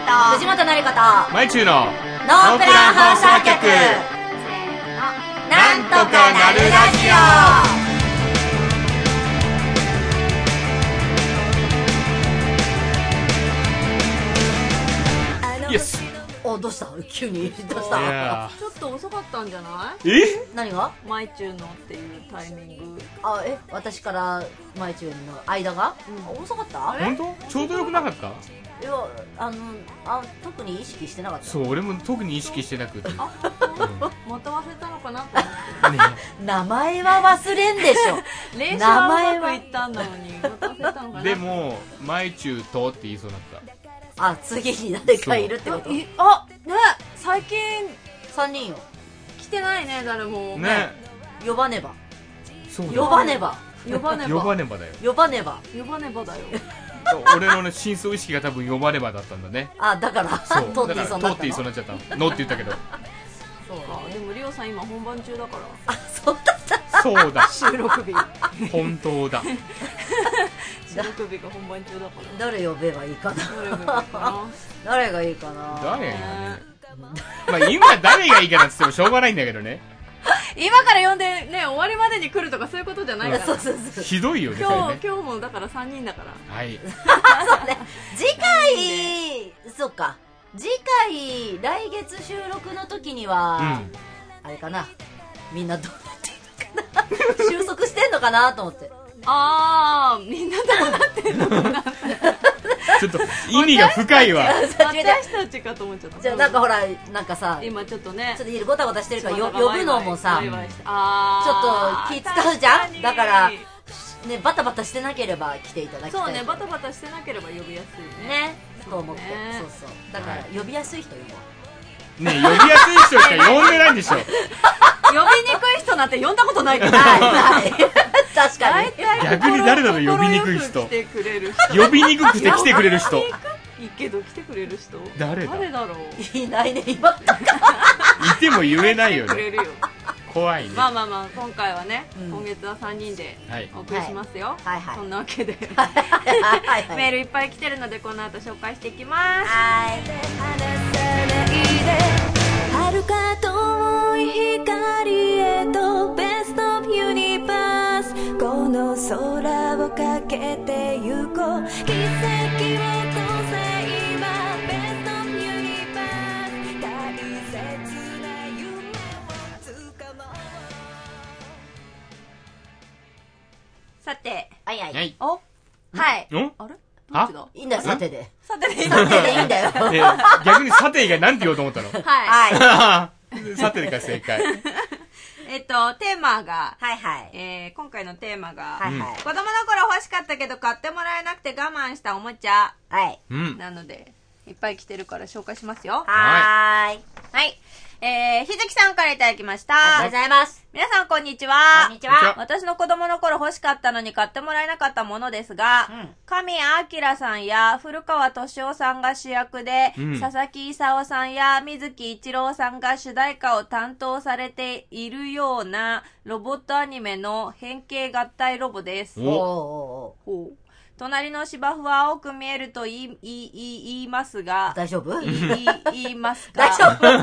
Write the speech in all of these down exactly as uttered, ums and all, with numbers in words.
と藤本のりことまいちゅうのノープラン放送局、せーの、なんとかなるラジイエス。 オ。お、どうした急にどうしいたやちょっと遅かったんじゃなーえ何がい？マイチューのっていうタイミング。 あ、え、私から前中の間が、うん、遅かった？ 本当？ちょうどよくなかった？ いや、あの、あ、特に意識してなかった。 そう、俺も特に意識してなくて。 あ、また忘れたのかなと思って。 ね名前は忘れんでしょ練習はうまくいったんだのに、また忘れたのかな。 でも、まいちゅうとって言いそうになった。 あ、次に誰かいるってこと？ いあ、ね、最近さんにんよ。 来てないね、誰も。 ね。 呼ばねば。 そうだ呼ばねば。 呼ばねば。 呼ばねばだよ。 呼ばねば。 呼ばねばだよ。 俺のね、深層意識が多分呼ばねばだったんだね。 あ、だから、 そう。 通って言いそうになったの。 通って言いそうになっちゃったの。のって言ったけど。 そうか。でもリオさん今本番中だから。 あ、そうだった。 そうだ。 収録日。 本当だ。 収録日が本番中だから。 誰呼べばいいかな。 誰がいいかな。 誰がいいかな。 誰がいいかね。まあ今誰がいいかなって言ってもしょうがないんだけどね。 今から呼んでね、終わりまでに来るとかそういうことじゃないから。 そうそうそう。 ひどいよね。 今日、 ね、 今日もだからさんにんだから。 はい。 そうね。次回、そっか。次回、来月収録の時には、うん、あれかな。みんなどうなってるのかな。収束してんのかなと思って。 あー、みんなどうなってんのかな。 ちょっと意味が深いわ。 私たちかと思っちゃった。 じゃあなんかほら、なんかさ、 今ちょっとね、 ちょっとごたごたしてるから呼ぶのもさ、ちょっとあ気使うじゃん。だからね、バタバタしてなければ来ていただきたい。 そうね、バタバタしてなければ呼びやすいね。 ね、と思って、そうそう。だから呼びやすい人呼ぼう。 ね、呼びやすい人しか呼んでないんでしょ。 呼びにくい人なんて呼んだことないから。 ないない。確かに。 逆に誰だろう、呼びにくい人。 呼びにくくて来てくれる人。 いいけど来てくれる人。 誰だ。 誰だろう。 いないね、今。いても言えないよね。怖いね。 まあまあまあ、今回はね、今月はさんにんでお送りしますよ。 はいはい。 そんなわけでメールいっぱい来てるので、この後紹介していきます。 はい。 遥か遠い光へとベストオブユニバース、この空をかけてゆこう、奇跡を起こせ今ベストオブユニバース、大切な夢をつかもう。 さて、 はいはい。 はい。 おはい。 んあれあいいんだよ、さてで。 さてでいいんさてでいいんだよ。 逆にさて以外なんて言おうと思ったの。 はい。 さてが正解。 えっと、テーマが、 はいはい。 えー、今回のテーマが、 はいはい。 子供の頃欲しかったけど買ってもらえなくて我慢したおもちゃ。 はい。 うん。 なので、いっぱい来てるから紹介しますよ。 はーい。 はい。えー、ひずきさんからいただきました。 ありがとうございます。 皆さんこんにちは。 こんにちは。 私の子供の頃欲しかったのに買ってもらえなかったものですが、うん、神谷明さんや古川敏夫さんが主役で、うん、佐々木勲さんや水木一郎さんが主題歌を担当されているようなロボットアニメの変形合体ロボです。 おーおーおー。隣の芝生は青く見えると言い、言い、言いますが。 大丈夫？ 言い、言いますか。 大丈夫？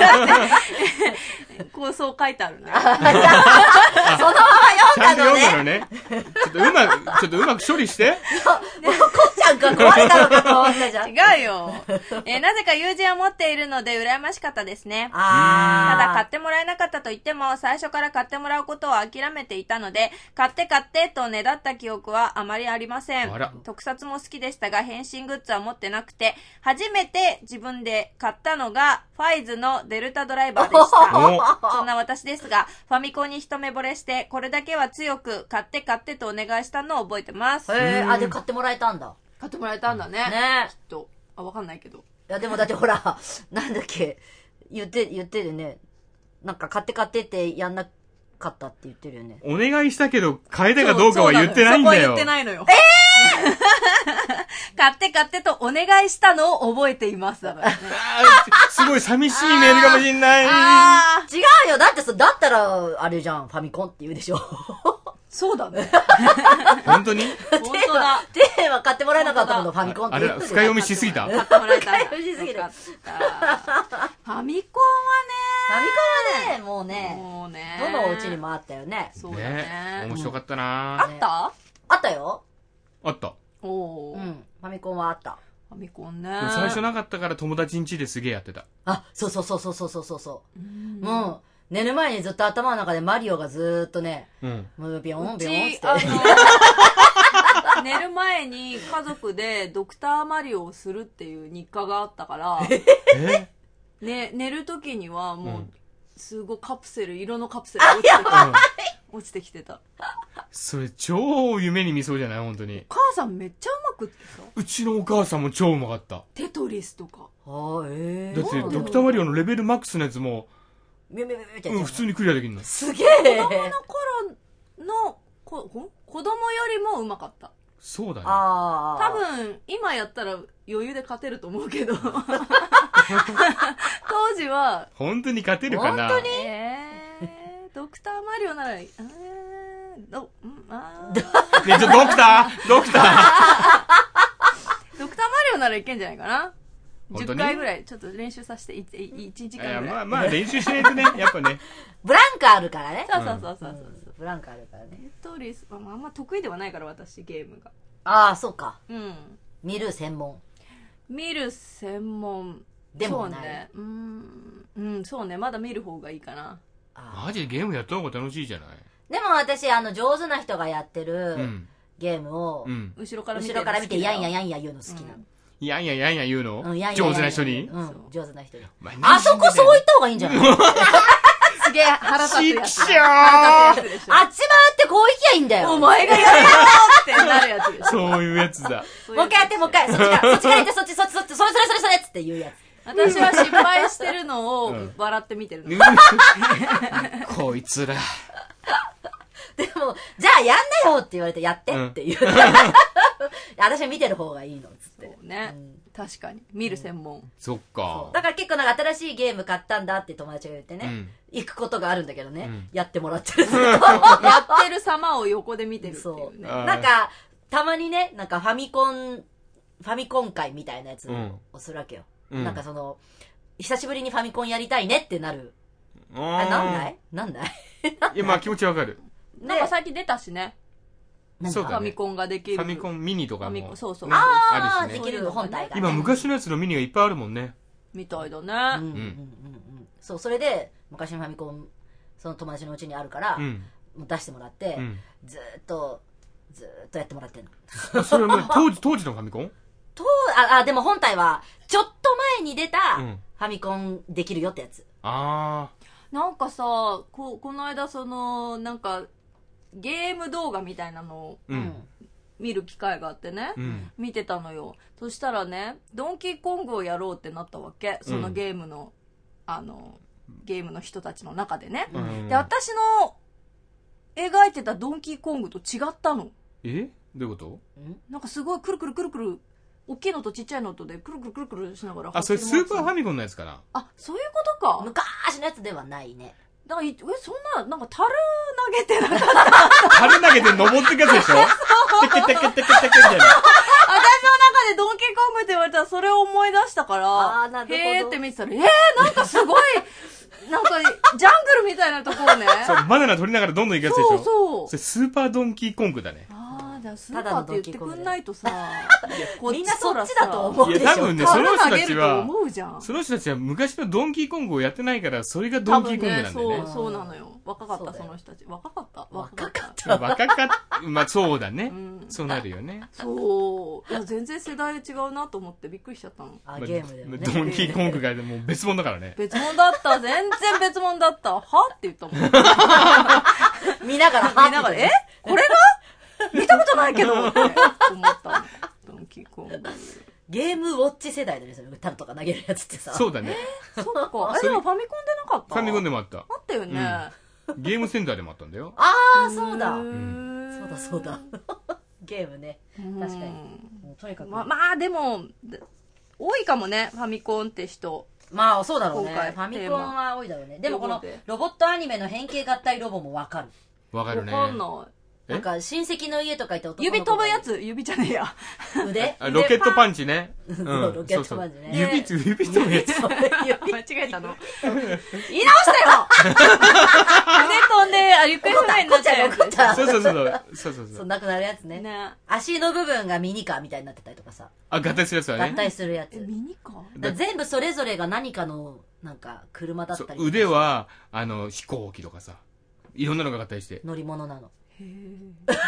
こう、そう書いてあるね。 そのまま読んだのね。 ちゃんと読んだのね。ちょっとうまく、ちょっとうまく処理して。 もう、こっちゃんが壊れたのかと思ったじゃん。 違うよ。えー、なぜか友人を持っているので羨ましかったですね。 あただ買ってもらえなかったと言っても、最初から買ってもらうことを諦めていたので、買って買ってとねだった記憶はあまりありません。特撮も好きでしたが変身グッズは持ってなくて、初めて自分で買ったのがファイズのデルタドライバーでした。そんな私ですが、ファミコンに一目惚れしてこれだけは強く買って買ってとお願いしたのを覚えてます。 へー、あ、で買ってもらえたんだ。 買ってもらえたんだね。 ね、 きっと。あ、わかんないけど。いやでもだってほら、なんだっけ、言って言ってるね。なんか買って買ってってやんなかったって言ってるよね。 お願いしたけど買えたかどうかは言ってないんだよ。 そこは言ってないのよ。えー買って買ってとお願いしたのを覚えていますだからね。 すごい寂しいメールかもしんない。 違うよ。だってさ、だったら、あれじゃん、ファミコンって言うでしょ。 そうだね。 本当に本当だ。 テーマ買ってもらえなかったもの、ファミコンって。 あれ、深読みしすぎた？ 買ってもらえた。 深読みしすぎる。 ファミコンはね。 ファミコンはね、もうね、 もうね。 どのお家にもあったよね。 そうだね。 面白かったな。 あったあったよ。 あった。 おー。 うん。ファミコンはあった。 ファミコンね。 最初なかったから友達ん家ですげえやってた。 あ、そうそうそうそうそうそうそう。もう、寝る前にずっと頭の中でマリオがずーっとね、うん。もうビヨンビヨンって。 寝る前に家族でドクターマリオをするっていう日課があったから、 えね、寝る時にはもう、すごいカプセル、色のカプセルが落ちてきて、落ちてきてた。 それ超夢に見そうじゃない本当に。 母さんめっちゃうまくってさ。 うちのお母さんも超うまかった。 テトリスとか。 あえだってドクターマリオのレベルマックスのやつも、うん、普通にクリアできるの。 すげえ。 子供の頃のこ子供よりもうまかった。 そうだね。 あ多分今やったら余裕で勝てると思うけど当時は本当に勝てるかな。 本当に、えー、ドクターマリオなら、えー、ど、あーね、ちょ、ドクタードクタードクターマリオならいけんじゃないかな。 本当にじゅっかいぐらいちょっと練習させていちじかんぐらい。 いやまあまあ練習しないとねやっぱねブランクあるからね。 そうそうそうそう、うん、 ブランクあるからね。 テトリス、まあ、あんま得意ではないから私ゲームが。 ああそうか。 うん見る専門。 見る専門でもない。 そうね、うん、うん、そうね、まだ見る方がいいかな。 マジでゲームやった方が楽しいじゃない。 でも私あの上手な人がやってるゲームを、 うん、 後ろから見て後ろから見てやんややんや言うの好きなの、うんいやんややんや言うの、 うん、やんや上手な人に、 うん、上手な人に。 あそこそう言った方がいいんじゃないすげえ腹立つやつ。 ちくしょーあっち回ってこう行きゃいいんだよ。 お前がやるよってなるやつでしょ。 そういうやつだ。 もう一回やって、もう一回。そっちから、そっちから行って、そっち、そっち、そっち、それそれそれそれって言うやつ。 私は失敗してるのを笑って見てるの。 こいつら。 でも、じゃあやんなよって言われてやってって言う。私は見てる方がいいのっつって。 そうね。確かに。見る専門。 そっか。 だから結構なんか新しいゲーム買ったんだって友達が言ってね。行くことがあるんだけどね。やってもらってる。 やってる様を横で見てるっていうね。 なんか、たまにね、なんかファミコン、ファミコン会みたいなやつをするわけよ。なんかその、久しぶりにファミコンやりたいねってなる。あ、なんだいなんだいいや、まあ気持ちわかる。 なんか最近出たしね。 そうだね。 ファミコンができる。 ファミコンミニとかも。 そうそう。 ああ、できるの本体が。 今昔のやつのミニがいっぱいあるもんね。 みたいだね。うんうんうんうん。そう、それで、昔のファミコン、その友達のうちにあるから、出してもらって、ずーっと、ずーっとやってもらってんの。それは当時、当時のファミコンと、あ、あ、でも本体は、ちょっと前に出た、ファミコンできるよってやつ。 ああ。 なんかさ、こ、この間その、なんか、ゲーム動画みたいなのを、見る機会があってね、うん、見てたのよ。そしたらね、ドンキーコングをやろうってなったわけ。そのゲームの、うん、あの、ゲームの人たちの中でね。うん、で、私の描いてたドンキーコングと違ったの。 え？どういうこと？ なんかすごいくるくるくるくる、大きいのとちっちゃいのとでくるくるくるくるしながら。 あ、それスーパーファミコンのやつかな？ あ、そういうことか。 昔のやつではないね。 だから、え、そんな、なんか、樽投げてなかった。 樽投げて登ってくやつでしょテケテケテケテケみたいな。私の中でドンキーコングって言われたら、それを思い出したから、 あー、なるほど。 へーって見てたら、えー、なんかすごい、なんか、ジャングルみたいなところね。 そう、バナナ取りながらどんどん行くやつでしょそうそう。 それスーパードンキーコングだね。 ああ、スーパーって言ってくんないとさ、 みんなそっちだと思うでしょ。 いや、多分ね、その人たちは、 その人たちは昔のドンキーコングをやってないから、それがドンキーコングなんだよね。 そう、そうなのよ。若かった、その人たち。若かった若かった。 若かった。まあ、そうだね。そうなるよね。 そう。いや、全然世代違うなと思ってびっくりしちゃったの。 あ、ゲームでもね。 ドンキーコングがもう別物だからね。 別物だった。全然別物だった。はって言ったもん。 見ながら、 見ながら、えこれが見たことないけどって思ったの。ドンキーコング。 ゲームウォッチ世代だね、それ。タルとか投げるやつってさ。 そうだね。 そっか。あれでもファミコンでなかった？ ファミコンでもあった。 あったよね。 ゲームセンターでもあったんだよ。 ああ、そうだ。そうだ、そうだ。ゲームね。確かに。とにかく。 まあ、でも、多いかもね、ファミコンって人。 まあ、そうだろうね。ファミコンは多いだろうね。でもこのロボットアニメの変形合体ロボもわかる。 わかるね。 わかんない。 なんか親戚の家とか行って男の子指飛ぶやつ指じゃねえや。 腕ロケットパンチね。 うん、ロケットパンチね。 指つ、指飛ぶやつ。 間違えたの。言い直したよ腕飛んで、あ、行方不明になっちゃうやつ。 そうそうそう。そうそうそう。なくなるやつね。 ね。 足の部分がミニカーみたいになってたりとかさ。 あ、合体するやつはね。 合体するやつ。 ミニカー全部それぞれが何かの、なんか、車だったり。 腕は、あの、飛行機とかさ。いろんなのが合体して。 乗り物なの。 へー。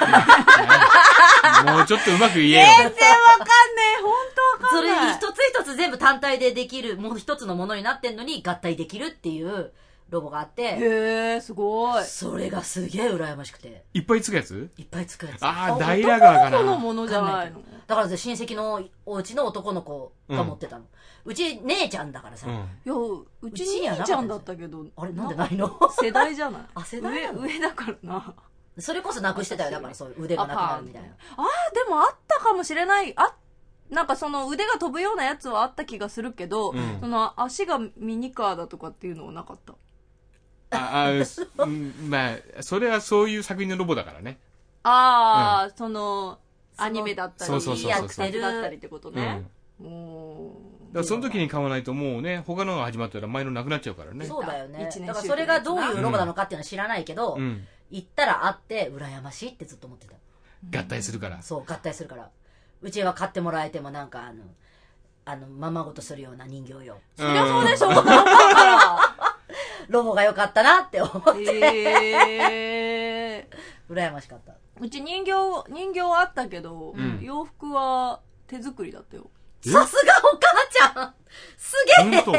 もうちょっとうまく言えよ。 全然わかんねえ。本当わかんない。 それ一つ一つ全部単体でできる、もう一つのものになってんのに合体できるっていうロボがあって。 へー、すごい。 それがすげえ羨ましくて。 いっぱいつくやついっぱいつくやつ。 ああ、大ラガーかな。 男のものじゃないの。 だから親戚のお家の男の子が持ってたの。うん、うち姉ちゃんだからさ。うん、 いや、うち兄ちゃんだったけど。 あれなんでないの世代じゃない。 あ、世代上、上だからな。 それこそなくしてたよ。だからそういう腕がなくなるみたいな。 ああ、でもあったかもしれない。あ、なんかその腕が飛ぶようなやつはあった気がするけど、うん、その足がミニカーだとかっていうのはなかった。 ああ、まあ、それはそういう作品のロボだからね。 ああ、うん、その、アニメだったり、 そうそうそうそう特撮だったりってことね。 うん、もうだからその時に買わないともうね、他のが始まったら前のなくなっちゃうからね。 そうだよね。だからそれがどういうロボなのかっていうのは知らないけど、うん、行ったらあって、羨ましいってずっと思ってた。 合体するから。 そう、合体するから。うちは買ってもらえてもなんかあの、あの、ままごとするような人形よ。 そりゃそうでしょ、 ロボが良かったなって思って。 へー。 羨ましかった。 うち人形、人形あったけど、うん、洋服は手作りだったよ。 さすがお母ちゃんすげえ、うん、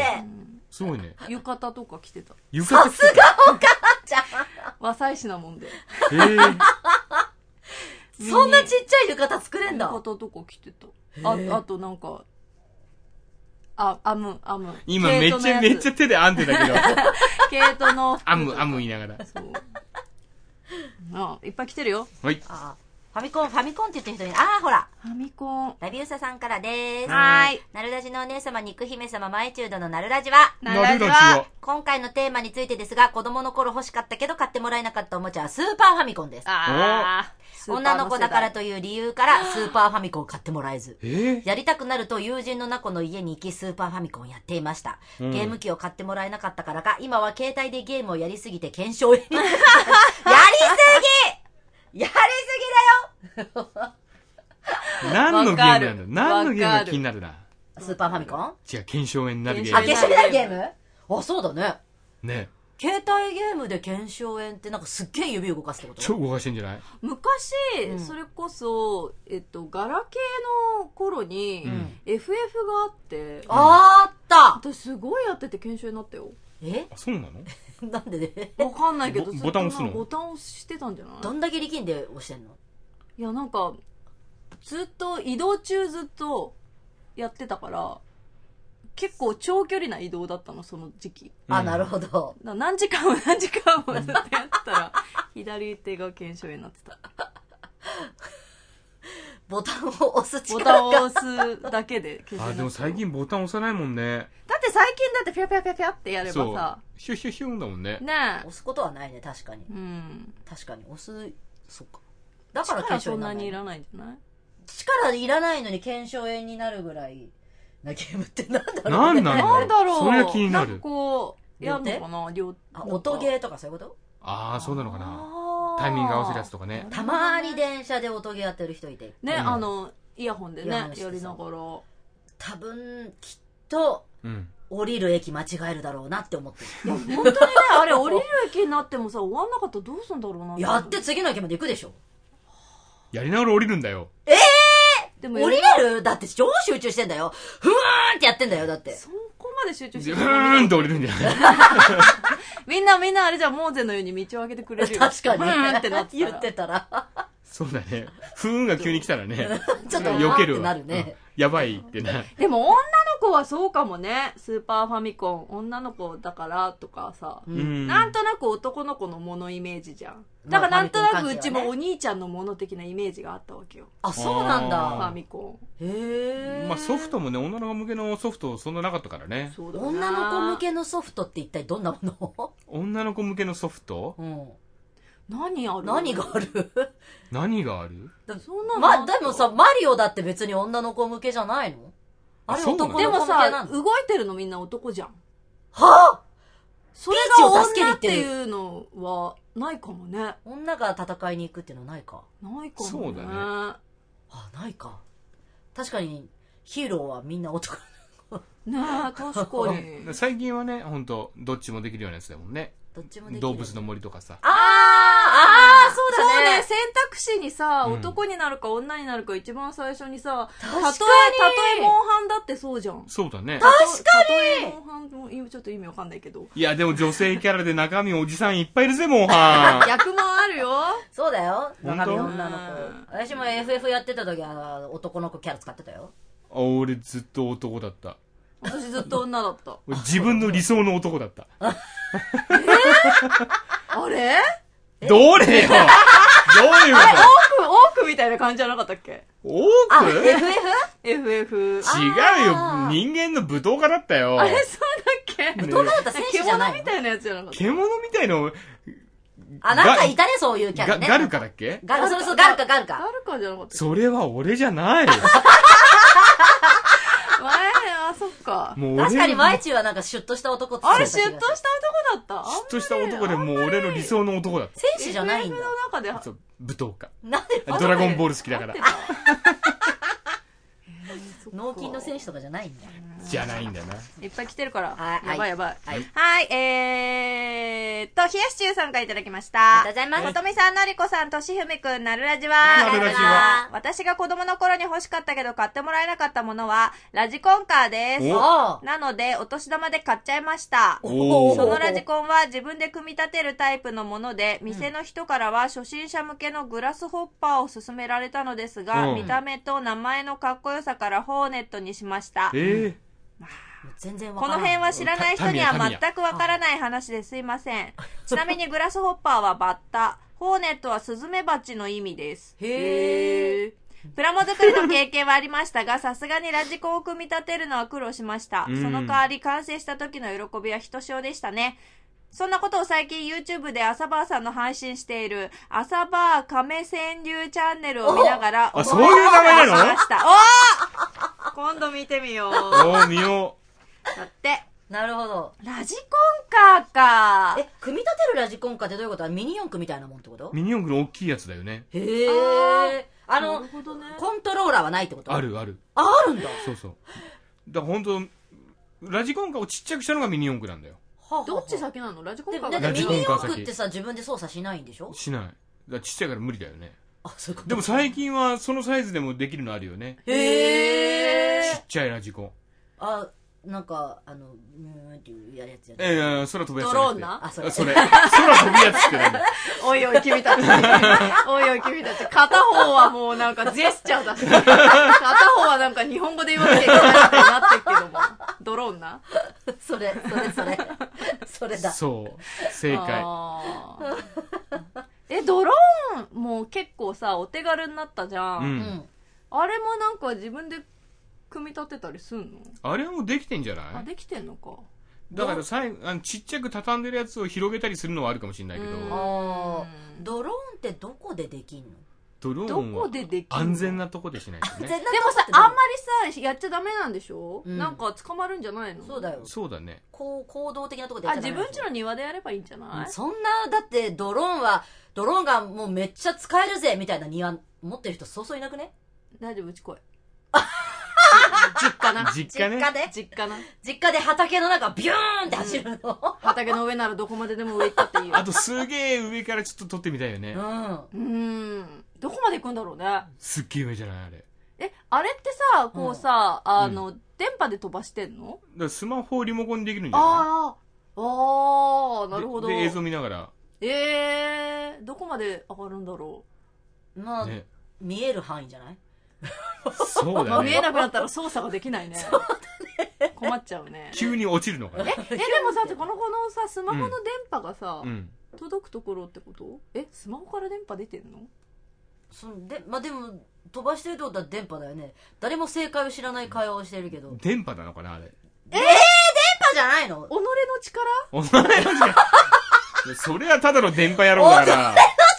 すごいね。 浴衣とか着てた。 浴衣さすがお母ちゃん和裁師なもんで。 えー、 そんなちっちゃい浴衣作れんだ。 浴衣とか着てた。あ、あとなんか、あ、編む、編む。 今めっちゃ、めっちゃ手で編んでたけど。 毛糸の。 編む、編む言いながら。そう。 あ、いっぱい来てるよ。 はい。 あファミコン、ファミコンって言ってる人に、あーほら。 ファミコン。 ラビウサさんからでーす。 はーい。 なるラジのお姉様、肉姫様、マイチュードのなるラジは。 なるラジは。 今回のテーマについてですが、子供の頃欲しかったけど買ってもらえなかったおもちゃはスーパーファミコンです。 あー。 女の子だからという理由からスーパーファミコンを買ってもらえず、 えー、 やりたくなると友人のナコの家に行きスーパーファミコンをやっていました、うん、ゲーム機を買ってもらえなかったからか今は携帯でゲームをやりすぎて検証にやりすぎやりすぎだよ何のゲームなんだ何のゲームが気になるな。 スーパーファミコン違う、検証炎になるゲーム。 あ、検証炎になるゲームあ、そうだね。 ね。 携帯ゲームで検証炎ってなんかすっげえ指動かすってこと？ 超動かしてんじゃない？ 昔、 うん、 それこそ、えっと、ガラケーの頃に、うん、エフエフ があって、 あーあった私すごいやってて検証炎になったよ。 え？ あ、そうなの？ なんでねわかんないけど、 ボタン押すの？ ボタン押してたんじゃない？ どんだけ力んで押してんの？ いや、なんか、ずっと移動中ずっとやってたから、結構長距離な移動だったの、その時期。 あ、うん、なるほど。 何時間も何時間もやってたら、左手が検証炎になってた。 ボタンを押す力ボタンを押すだけで検証炎になってた。あ、でも最近ボタン押さないもんね。 だって最近だってピャピャピャピャってやればさ。 ヒュヒュヒュンだもんね。 ねえ。 押すことはないね、確かに。 うん。 確かに、押す、そっか。だから検証炎にならない。 力そんなにいらないんじゃない？ 力いらないのに検証炎になるぐらいなゲームってなんだろうね。 なんなんだろう。 それは気になる。 なんかこう、やるのかな両手。 あ、音ゲーとかそういうこと？ ああ、そうなのかな。タイミング合わせるやつとかね。 たまに電車で音ゲーやってる人いて。 ね、うん、あの、イヤホンでね、やりながら。 多分、きっと、うん、降りる駅間違えるだろうなって思ってる。 いや、本当にね、あれ降りる駅になってもさ、終わんなかったらどうすんだろうな。 やって次の駅まで行くでしょ。 やりながら降りるんだよ。 ええー、でも降りれる？だって超集中してんだよ。ふーんってやってんだよ、だって。 そこまで集中してる。 ふーんって降りるんじゃないみんなみんなあれじゃモーゼのように道を開けてくれるよ。 確かに。 ふーんってなって言ってたら。 そうだね。ふーんが急に来たらね。 ちょっと避けるわ。 なるね、 うん。やばいってな。 でも女の子はそうかもね。スーパーファミコン、女の子だからとかさ。うん、なんとなく男の子のものイメージじゃん。だからなんとなくうちもお兄ちゃんのもの的なイメージがあったわけよ。 あ、そうなんだ。 ファミコン。へー。まあソフトもね、女の子向けのソフトそんななかったからね。 そうだね。女の子向けのソフトって一体どんなもの？ 女の子向けのソフト？ うん。 何ある何がある何があるそんなのま、でもさ、マリオだって別に女の子向けじゃないの？あれ男の子向けでもなの？ さ、動いてるのみんな男じゃん。 はぁ、 それが女っていうのはないかもね。 女が戦いに行くっていうのはないか。 ないかもね。 そうだね。 あ、ないか。確かに、ヒーローはみんな男。 ねえ、確かに。 最近はね、ほんと、どっちもできるようなやつだもんね。 どっちもできる。 動物の森とかさ。 あー、あー、そうだね。 そうね、選択肢にさ、 うん男になるか女になるか一番最初にさ、たとえ、 確かにたとえモンハンだってそうじゃん。 そうだね。 確かにモンハンも今ちょっと意味わかんないけど。 いや、でも女性キャラで中身おじさんいっぱいいるぜ、もうは逆もあるよ。 そうだよ。 本当中身女のうん子。私も エフエフ やってた時は男の子キャラ使ってたよ。 あ俺ずっと男だった。 私ずっと女だった。 自分の理想の男だった。 あれどれよどういうこあれ、オーク、オークみたいな感じじゃなかったっけ？ と多あ、 くエフエフ？ エフエフ。 違うよ。 あー人間の舞踏家だったよ。 あれ、そうだっけ？ ねどうだった選手じゃないの？ 獣みたいなやつじゃなかった。 獣みたいの、 あ、なんかいたね、そういうキャラね。 ガガルカだっけガルカ、そうそう、ガルカ、ガルカ。 ガルカじゃなかったっけ？ それは俺じゃない。 前、あ、そっか。 もう俺確かに、マイチはなんかシュッとした男ってあれ、 言ってシュッとた気がするした男だった。 シュッとした男でもう俺の理想の男だった。 選手じゃないんだエフエフ。の中で、 そう、舞踏家。 なんで、 ドラゴンボール好きだから合って。た脳筋の選手とかじゃないんだ。 じゃないんだよな。 いっぱい来てるから。 はいやばいやばい。 はい。 はい、えーっと、冷やし中さんからいただきました。 ありがとうございますことみさん、のりこさん、としふみくん、なるらじは。 なるらじは私が子供の頃に欲しかったけど買ってもらえなかったものは、ラジコンカーです。 おー。 なので、お年玉で買っちゃいました。 おーそのラジコンは自分で組み立てるタイプのもので、店の人からは初心者向けのグラスホッパーを勧められたのですが、 うん見た目と名前のかっこよさからホーネットにしました。 え全然わこのからない。 辺は知らない人にはタミヤ全くわからない話ですいません。ちなみにグラスホッパーはバッタ、ホーネットはスズメバチの意味です。 へー。 プラモ作りの経験はありましたが、さすがにラジコンを組み立てるのは苦労しました。 うんその代わり完成した時の喜びはひとしおでしたね。そんなことを最近 YouTube で朝バーさんの配信している朝バー亀川柳チャンネルを見ながらおあそういう名前なの思い出しました。おー今度見てみよう。 おー、見よだって、 なるほど。 ラジコンカーか。 え、組み立てるラジコンカーってどういうこと？ミニ四駆みたいなもんってことう。？ミニ四駆の大きいやつだよね。 へー。あのなる、ほどね。 コントローラーはないってこと？ あ。るある。 あ、あるんだ。 そうそう。だからほんと、ラジコンカーをちっちゃくしたのがミニ四駆なんだよ。 はあはあどっち先なの？ラジコンでカーがもだってミラジコンカー先ニ四駆ってさ、自分で操作しないんでしょ？ しない。だからちっちゃいから無理だよね。 あ、そういうこと。 でも最近はそのサイズでもできるのあるよね。 へー。 ちっちゃいラジコン。 あ、なんか、あの、うーんっていうやるやつやつ。 ええ空飛ぶやつじゃなくて。 ドローンなあ、それ。 それ。空飛ぶやつってなんだよ。 おいおい君たち。おいおい君たち。片方はもうなんかジェスチャーだし。片方はなんか日本語で言わなきゃいけないみたいになってるけども。ドローンな。 それ、それ、それ。それだ。 そう。正解。 あーえ、ドローンもう結構さ、お手軽になったじゃん。 う。 うんん。 あれもなんか自分で組み立てたりすんの？ あれはもうできてんじゃなあ、 い？ できてんのか。 だからさいあのちっちゃく畳んでるやつを広げたりするのはあるかもしれないけど、 うんあー、ドローンってどこでできんの？ ドローンどこでできんの？ は安全なとこでしないとね。 ででもさ、あんまりさ、やっちゃダメなんでしょ？ うんなんか捕まるんじゃないの？ そうだよ。 そうだね。 こう、行動的なとこでやあ、 っちゃダメ自分家の庭でやればいいんじゃない？ そんな、だってドローンは、ドローンがもうめっちゃ使えるぜみたいな庭持ってる人そうそういなくね？ 大丈夫、うち来い。実家な。 実家ね。 実家で実家な。 実家で畑の中ビューンって走るの。 畑の上ならどこまででも上行ったっていいよ。 あとすげえ上からちょっと撮ってみたいよね。 うん。 うーん。どこまで行くんだろうね。 すっげえ上じゃないあれ。だかえ、あれってさ、こうさ、あの、電波で飛ばしてんの？ らスマホをリモコンにできるんじゃない？ ああ、ああ、なるほど。 でで映像見ながら。 えー、どこまで上がるんだろまあ、 ね。 見える範囲じゃない？ う。まあ、 そうだね。 見えなくなったら操作ができないね。困っちゃうね。 急に落ちるのかな。 え、でもさ、この子のさ、スマホの電波がさ、 うん。 届くところってこと？え、スマホから電波出てんの？ そんで、まあでも、飛ばしてるってことは電波だよね。誰も正解を知らない会話をしてるけど。電電波なのかなあれ。 波じゃないの？ 己の力？ お前のじゃそれはただの電波野郎だから。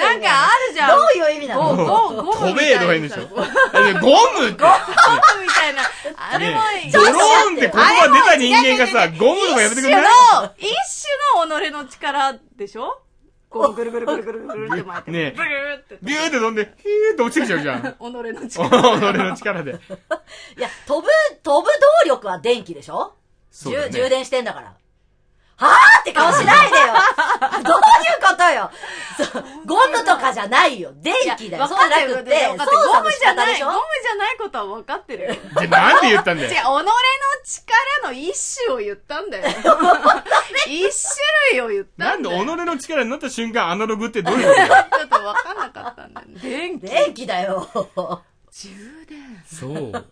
なんかあるじゃん。 どういう意味なの？ ゴム飛べとか言うんでしょ。ゴムって。 ゴムみたいな。あれもいい。 ドローンって言葉出た人間がさ、ゴムとかやめてくれない？ 一種の己の力でしょ？こうぐるぐるぐるぐるぐるって巻いて。 ねブルーって。 ビューって飛んで、ヒーって落ちてきちゃうじゃん。己の力。 己の力で。 いや、飛ぶ、飛ぶ動力は電気でしょ？ そうだね。 充電してんだから。はぁって顔しないでよどういうことよそうゴムとかじゃないよ電気だよそうじゃなくて操作の仕方でしょゴムじゃないことは分かってるよ。 じゃ、なんで言ったんだよ。 違う、己の力の一種を言ったんだよ。一種類を言ったんだよ。 なんで己の力になった瞬間アナログってどういうことだよ。 ちょっと分かんなかったんだよね。電気。 電気だよ。 充電。 そう。 どういう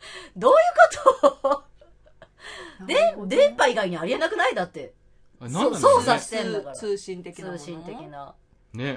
ことで、電波以外にありえなくないだって。そう操作してんだから。 通信的な。 通信的な。 ね。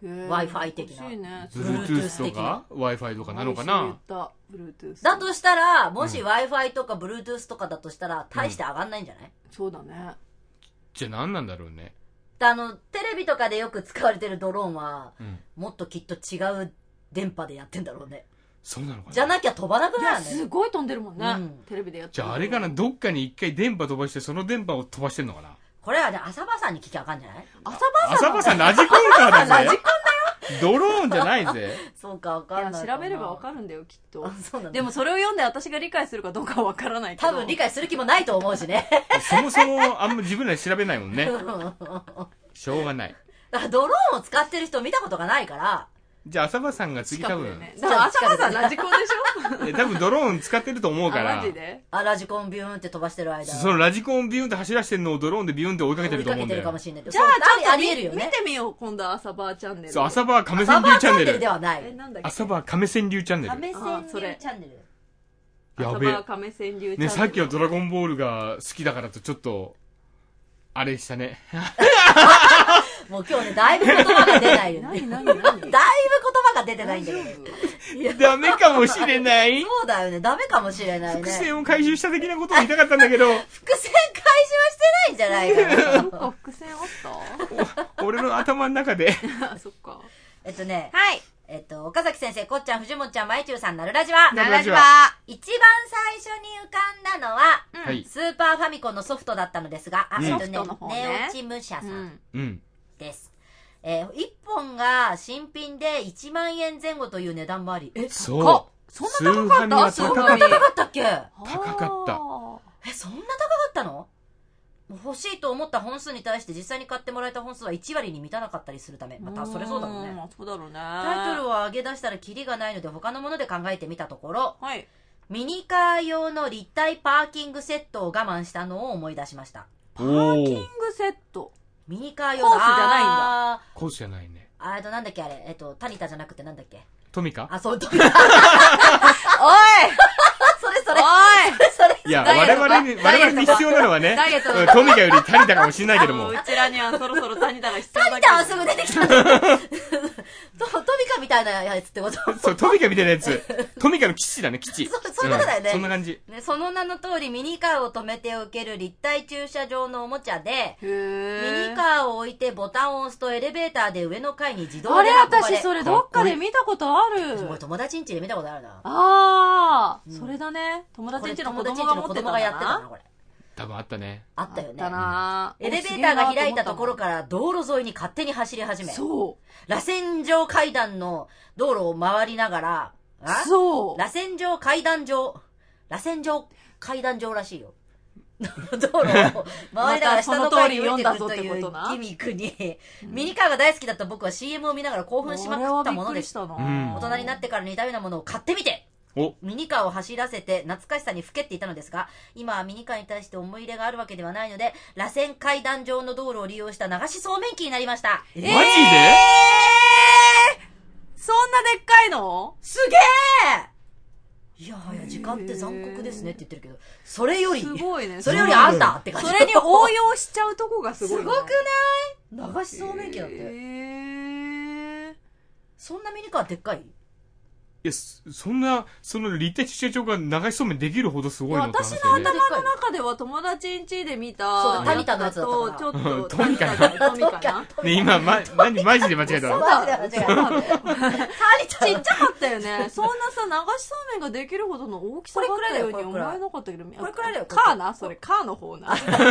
Wi-Fi 的な。 Bluetooth とか Wi-Fi とかなのかな。 だとしたら、もし Wi-Fi とか Bluetooth とかだとしたら、大して上がんないんじゃない？ そうだね。 じゃあ何なんだろうね。 あの、テレビとかでよく使われてるドローンは、もっときっと違う電波でやってんだろうね。 そうなのかな。 じゃなきゃ飛ばなくなるね。 すごい飛んでるもんね。テレビでやってる。 じゃああれかな、どっかに一回電波飛ばして、その電波を飛ばしてんのかな。 これはじゃあ浅場さんに聞きゃあかんじゃない？ 浅場さん浅場さんラジコンカーだぜ。 ラジコンだよ。 ドローンじゃないぜ。 そうか、わかんない。 調べればわかるんだよ、きっと。 あ、そうなんだ。 でもそれを読んで私が理解するかどうかはわからないけど。 多分理解する気もないと思うしね。 そもそもあんま自分らで調べないもんね。しょうがない。 だからドローンを使ってる人見たことがないから。 じゃあ浅場さんが次多分。 ね、だから浅場さんラジコンでしょ？ え、多分ドローン使ってると思うから。 あ、マジで？ あ、ラジコンビューンって飛ばしてる間。 そのラジコンビューンって走らしてるのをドローンでビューンって追いかけてると思うんだよ。 追いかけてるかもしれない。 じゃあちょっとありえるよね。 見てみよう、今度は浅場チャンネル。 そう、浅場亀川流チャンネル。 ではない。 え、なんだっけ？ 浅場亀川流チャンネル。 亀川流チャンネル。 やべえ。 浅場亀川流チャンネル。 ね、さっきはドラゴンボールが好きだからとちょっと、あれしたね。 もう今日ね、だいぶ言葉が出ないよね。 何何何だいぶ言葉が出てないんだけど。 ダメかもしれない。 そうだよね、ダメかもしれないね。 伏線を回収した的なことを言いたかったんだけど。 伏線回収はしてないんじゃないかな。 そっか、伏線あった俺の頭の中で。 あ、そっか。 えっとね。 はい。 えっと、岡崎先生、こっちゃん、藤本ちゃん、まいちゅうさん、なるラジは。 なるラジは。 一番最初に浮かんだのは、 はい、 スーパーファミコンのソフトだったのですが、あ、えっとね、 ねネオチム社さん、うん、 です。えー、一本が新品でいちまんえん前後という値段もあり、 え、そう。 そんな高かったそんな高かったっけ？ 高かった。 え、そんな高かったの？欲しいと思った本数に対して実際に買ってもらえた本数はいちわりに満たなかったりするため、またそれそうだろうね。 そうだろうね。 タイトルを上げ出したらキリがないので他のもので考えてみたところ、 はい、 ミニカー用の立体パーキングセットを我慢したのを思い出しました。 パーキングセット？ ミニカー用のコースじゃないんだ。 コースじゃないね。 あれとなんだっけあれ、えっと、タニタじゃなくてなんだっけトミカ？ あ、そう、トミカ。おいそれそれ。おいそれそれ。 いや、我々に、我々に必要なのはね、トミカよりタニタかもしれないけども。 うちらにはそろそろタニタが必要だけど。 タニタはすぐ出てきたんだ。トミカみたいなやつってこと？ そう、トミカみたいなやつ。トミカの基地だね、基地。 そ、そんなことだよね。 そんな感じ。 ね、その名の通りミニカーを止めておける立体駐車場のおもちゃで、ミニカーを置いてボタンを押すとエレベーターで上の階に自動で運ばれ。 あれ、私それどっかで見たことある。 すごい、友達ん家で見たことあるな。 あー、それだね。友達ん家の子供が持ってたんだな。 やってたな、これ。 多分あったね。 あったよね。 あったな。 エレベーターが開いたところから道路沿いに勝手に走り始め。 そう。 螺旋状階段の道路を回りながら、 そう。 螺旋状階段状、螺旋状階段状らしいよ。道路を回りながら下の階に降りてくるというギミックに、ミニカーが大好きだった僕は シーエム を見ながら興奮しまくったものでした。大人になってから似たようなものを買ってみてミニカーを走らせて懐かしさにふけっていたのですが、今はミニカーに対して思い入れがあるわけではないので、螺旋階段状の道路を利用した流しそうめん機になりました。 マジで？えー、 そんなでっかいの？ すげえ！いやはや時間って残酷ですねって言ってるけど、それより、 すごいね。 それよりあんたって感じ。 それに応用しちゃうとこがすごい、ね。 すごくない？流しそうめん機だって。 えー、 そんなミニカーでっかい？ いや、そんな、その立体駐車場が流しそうめんできるほどすごいのかな、 私の頭の中では友達ん家で見た、 そうだ、タニタのやつだったから。 ちょっと、 トミカな。 トミカな。 ね、今、ま、何、マジで間違えたそうわ。 だ、間違えた。タニタちっちゃかったよね。そんなさ、流しそうめんができるほどの大きさだったように思えなかったけど、 これくらいだよ。 カーなそれ、カーの方な。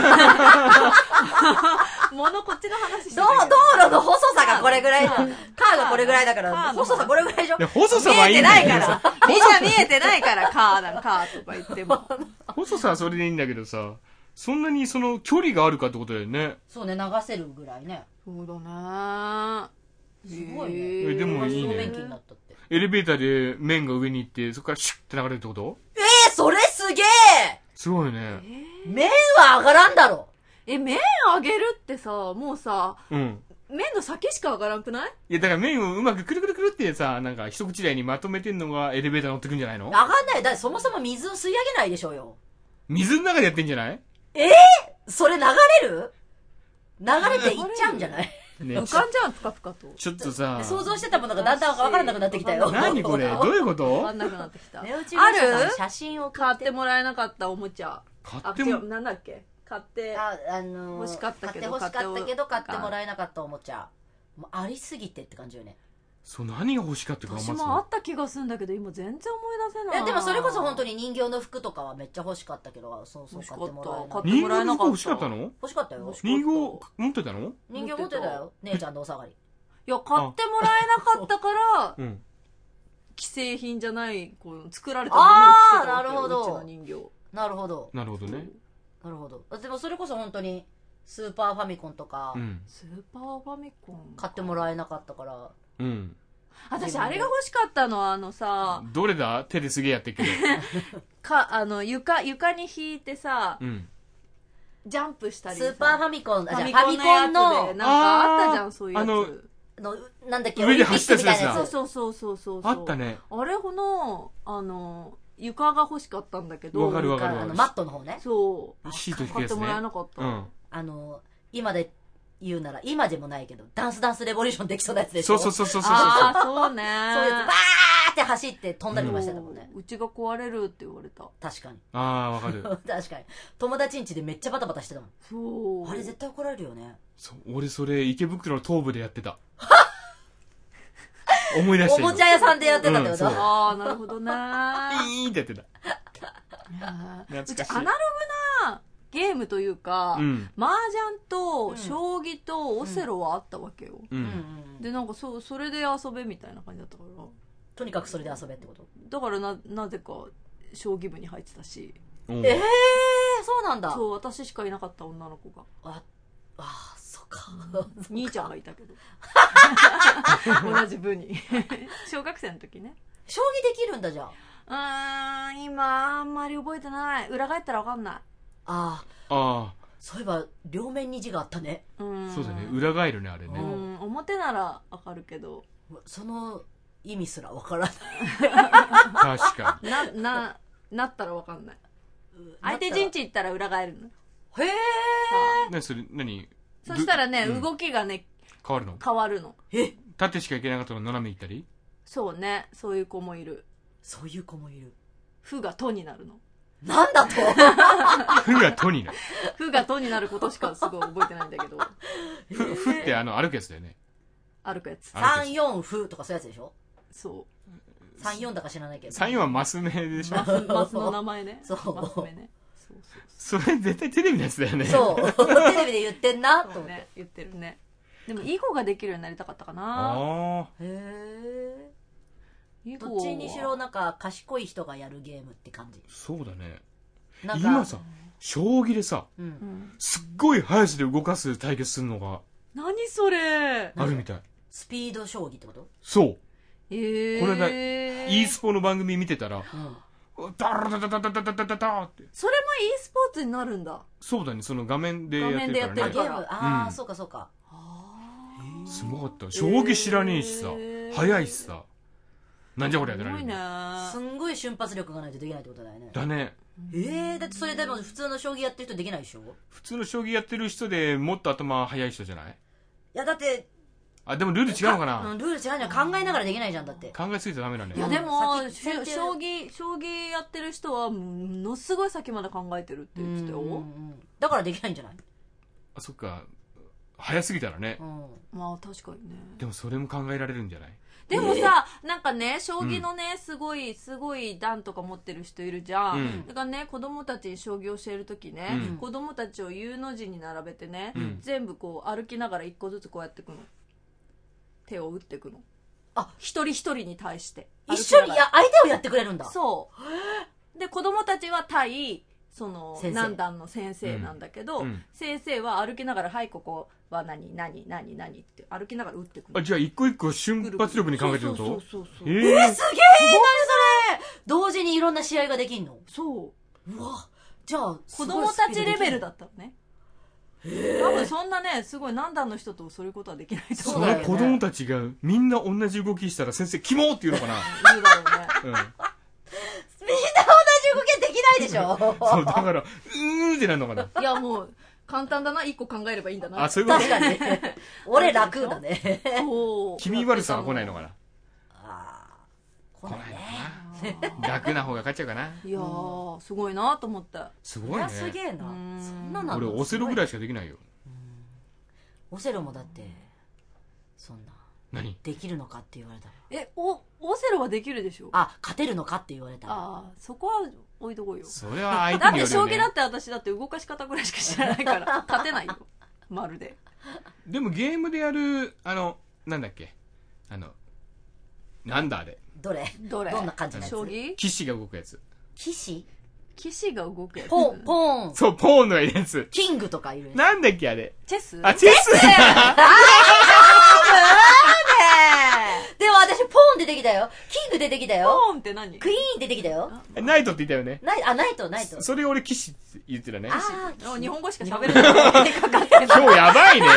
ものこっちの話してたけど。 道路の細さがこれぐらいだ。カーがこれぐらいだから、細さこれぐらいでしょ。 細さはいいんだけどさ。 みんな見えてないから、カーだ、カーとか言っても。 細さはそれでいいんだけどさ、そんなにその距離があるかってことだよね。 そうね、流せるぐらいね。 そうだね。 すごいね。 え、でもいいね。エレベーターで麺が上に行って、そこからシュッて流れるってこと？ えー、それすげえ！ すごいね。 麺は上がらんだろ。 え、麺上げるってさ、もうさ、 うん。 麺の先しか上がらんくない？ いや、だから麺をうまくくるくるくるってさ、なんか一口大にまとめてんのがエレベーター乗ってくんじゃないの？ 上がんない。だってそもそも水を吸い上げないでしょうよ。 水の中でやってんじゃない？ えー、それ流れる？流れていっちゃうんじゃない？ ね、 浮かんじゃん、ぷかぷかと。 ちょっとさ、 想像してたものがだんだん分からなくなってきたよ。 何これ？どういうこと？ わかんなくなってきた。 ある？写真を買ってもらえなかったおもちゃ。 買っても、 なんだっけ？買って、 あ、あのー、 欲しかったけど、 買って欲しかったけど買ってもらえなかったおもちゃ。もうありすぎてって感じよね。 そう、何が欲しかったか私もあった気がするんだけど、今全然思い出せない。 いや、でもそれこそ本当に人形の服とかはめっちゃ欲しかったけど、そうそう、買ってもらえなかった。 買ってもらえなかった。 欲しかったの？ 欲しかったよ。 人形持ってたの？ 人形持ってたよ。姉ちゃんのお下がり。 いや、買ってもらえなかったから、 うん。 既製品じゃない、こう、作られたものを着てたわけよ。 あー、なるほど。 うちの人形。 なるほど。 なるほどね。 なるほど。でもそれこそ本当に、スーパーファミコンとか、 うん、 スーパーファミコン買ってもらえなかったから。 うん。 私、あれが欲しかったのは、あのさ、 どれだ？手ですげえやってるけど。 か、あの、床、床に引いてさ、 うん。 ジャンプしたりスーパーファミコン、 ファミコンのやつで、なんかあったじゃん、そういうやつ。 あの、 のなんだっけ、 上で走ったやつだ。 そうそうそうそうそう。 あったね。 あれほの、あの、床が欲しかったんだけど。 わかるわかる。 あの、マットの方ね。 そう。 シート引くやつね。 買ってもらえなかった。 うん。 あの、今で言うなら、今でもないけど、ダンスダンスレボリューションできそうなやつでしょ。 そうそうそうそうそう。 ああ、そうね。 そういうやつ、バーって走って飛んだりとかしてたもんね。 うちが壊れるって言われた。 確かに。 ああ、わかる。 確かに。友達ん家でめっちゃバタバタしてたもん。 そう。 あれ絶対怒られるよね。 そう、俺それ池袋の東部でやってた。思い出したおもちゃ屋さんでやってたってこと、 うん、 ああ、なるほどね。 いいってやってた。 懐かしい。うちアナログなゲームというか、うん、麻雀と将棋とオセロはあったわけよ。うんうん、で、なんかそ、それで遊べみたいな感じだったから。 とにかくそれで遊べってこと？ だからな、なぜか将棋部に入ってたし。 ええー、そうなんだ。 そう、私しかいなかった女の子が。 あ、あ、そっか。 兄ちゃんがいたけど。同じ部に。小学生の時ね。 将棋できるんだじゃあ。うーん、今あんまり覚えてない。裏返ったらわかんない。 ああ。ああ。 そういえば、両面に字があったね。 うん。そうだね。裏返るね、あれね。 うん。表ならわかるけど。 その意味すらわからない。 確かに。 な、な、なったらわかんない。相手陣地行ったら裏返るの。 へえ。 何それ、何？ そしたらね、うん、動きがね、 変わるの？ 変わるの。 え？ 縦しか行けなかったら斜め行ったり？ そうね、そういう子もいる。 そういう子もいる。 ふがとになるの。 なんだと？ ふがとになる。 ふがとになることしかすごい覚えてないんだけど。 ふ、ふってあの、歩くやつだよね。 歩くやつ。 さんよんふとかそういうやつでしょ？ そう。 さんよんだか知らないけど。 さんよんはマス目でしょ？ マス、マスの名前ね。 そう。 マス目ね。 そうそう。それ絶対テレビのやつだよね。 そう。テレビで言ってんな、と思って。 ね、言ってるね。でも、囲碁ができるようになりたかったかな。 ああ。 へえ。どっちにしろなんか賢い人がやるゲームって感じ。 そうだね。今さ、将棋でさ、うん、すっごい速さで動かす対決するのが。 何それあるみたい。 スピード将棋ってこと？ そう。 えー、 これだ、e スポの番組見てたら、うん、ダラダラダラダラダラダラって。 それも e スポーツになるんだ。 そうだね、その画面でやってるからね。 画面でやってるから。 あ、ゲーム、ああ、うん、そうかそうか。 すごかった。将棋知らねえしさ、速いしさ。なんじゃこりゃってなる。 すごいね。 すんごい瞬発力がないとできないってことだよね。 だね。 ええー、だってそれでも普通の将棋やってる人できないでしょ？ 普通の将棋やってる人でもっと頭速い人じゃない？ いやだって、 あ、でもルール違うのかな。 うん、ルール違うんじゃん。考えながらできないじゃん、だって。 考えすぎてダメなんだよ。 いやでも先し将棋将棋やってる人はものすごい先まで考えてるって言ってたよ。 うんうんうん、だからできないんじゃない？ あ、そっか。早すぎたらね、 うん、 まあ確かにね。 でもそれも考えられるんじゃない？ でもさ、えー、なんかね、将棋のね、すごいすごい段とか持ってる人いるじゃん、うん、だからね、子供たちに将棋を教えるときね、うん、子供たちを U の字に並べてね、うん、全部こう歩きながら一個ずつこうやっていくの、手を打っていくの。あ、一人一人に対して一緒に、いや、相手をやってくれるんだ。 そうで、子供たちは対その何段の先生なんだけど、うん、先生は歩きながら、はい、ここは何何何何って歩きながら打ってくる。 あ、じゃあ一個一個瞬発力に考えてると。 そうそうそうそう、えー、えー、すげえ、何それ。同時にいろんな試合ができんの。 そう。 うわ、じゃあ子供たちレベルだったのね。多分そんなね、すごい何段の人とそういうことはできないと思う。 それ子供たちがみんな同じ動きしたら先生キモーって言うのかな。 言うだろうね、 うん、みんな同じ動きできないでしょ。 そうだからうーってなるのかな。 いやもう簡単だな、一個考えればいいんだな。 あ、そういうこと。 確かに俺楽だね。 君悪さは来ないのかな。 ああ、来ないね。楽な方が勝っちゃうかな。 いやー、すごいなと思った。 すごいね。 すげえな。そんなの。 俺オセロぐらいしかできないよ。 オセロもだってそんな何できるのかって言われた。 え、おオセロはできるでしょ。 あ、勝てるのかって言われた。 ああ、そこは置いとこうよ。 それは相手によるよね。 だって将棋だって私だって動かし方ぐらいしか知らないから勝てないよ。まるで。 でもゲームでやるあのなんだっけ、あのなんだあれ。 どれどれどんな感じのやつ？ 将棋？ 騎士が動くやつ。 騎士？ 騎士が動くやつ。 ポン、ポーン。 そう、ポーンのやつ。 キングとかいる。 なんだっけあれ。 チェス？ あ、チェスだ。 でも私ポーン出てきたよ。キング出てきたよ。 ポーンって何？ クイーン出てきたよ。 ナイトって言ったよね。 ナイあ、ナイト、ナイト。 それ俺騎士って言ってたね。 ああ、日本語しか喋れない。今日やばいね。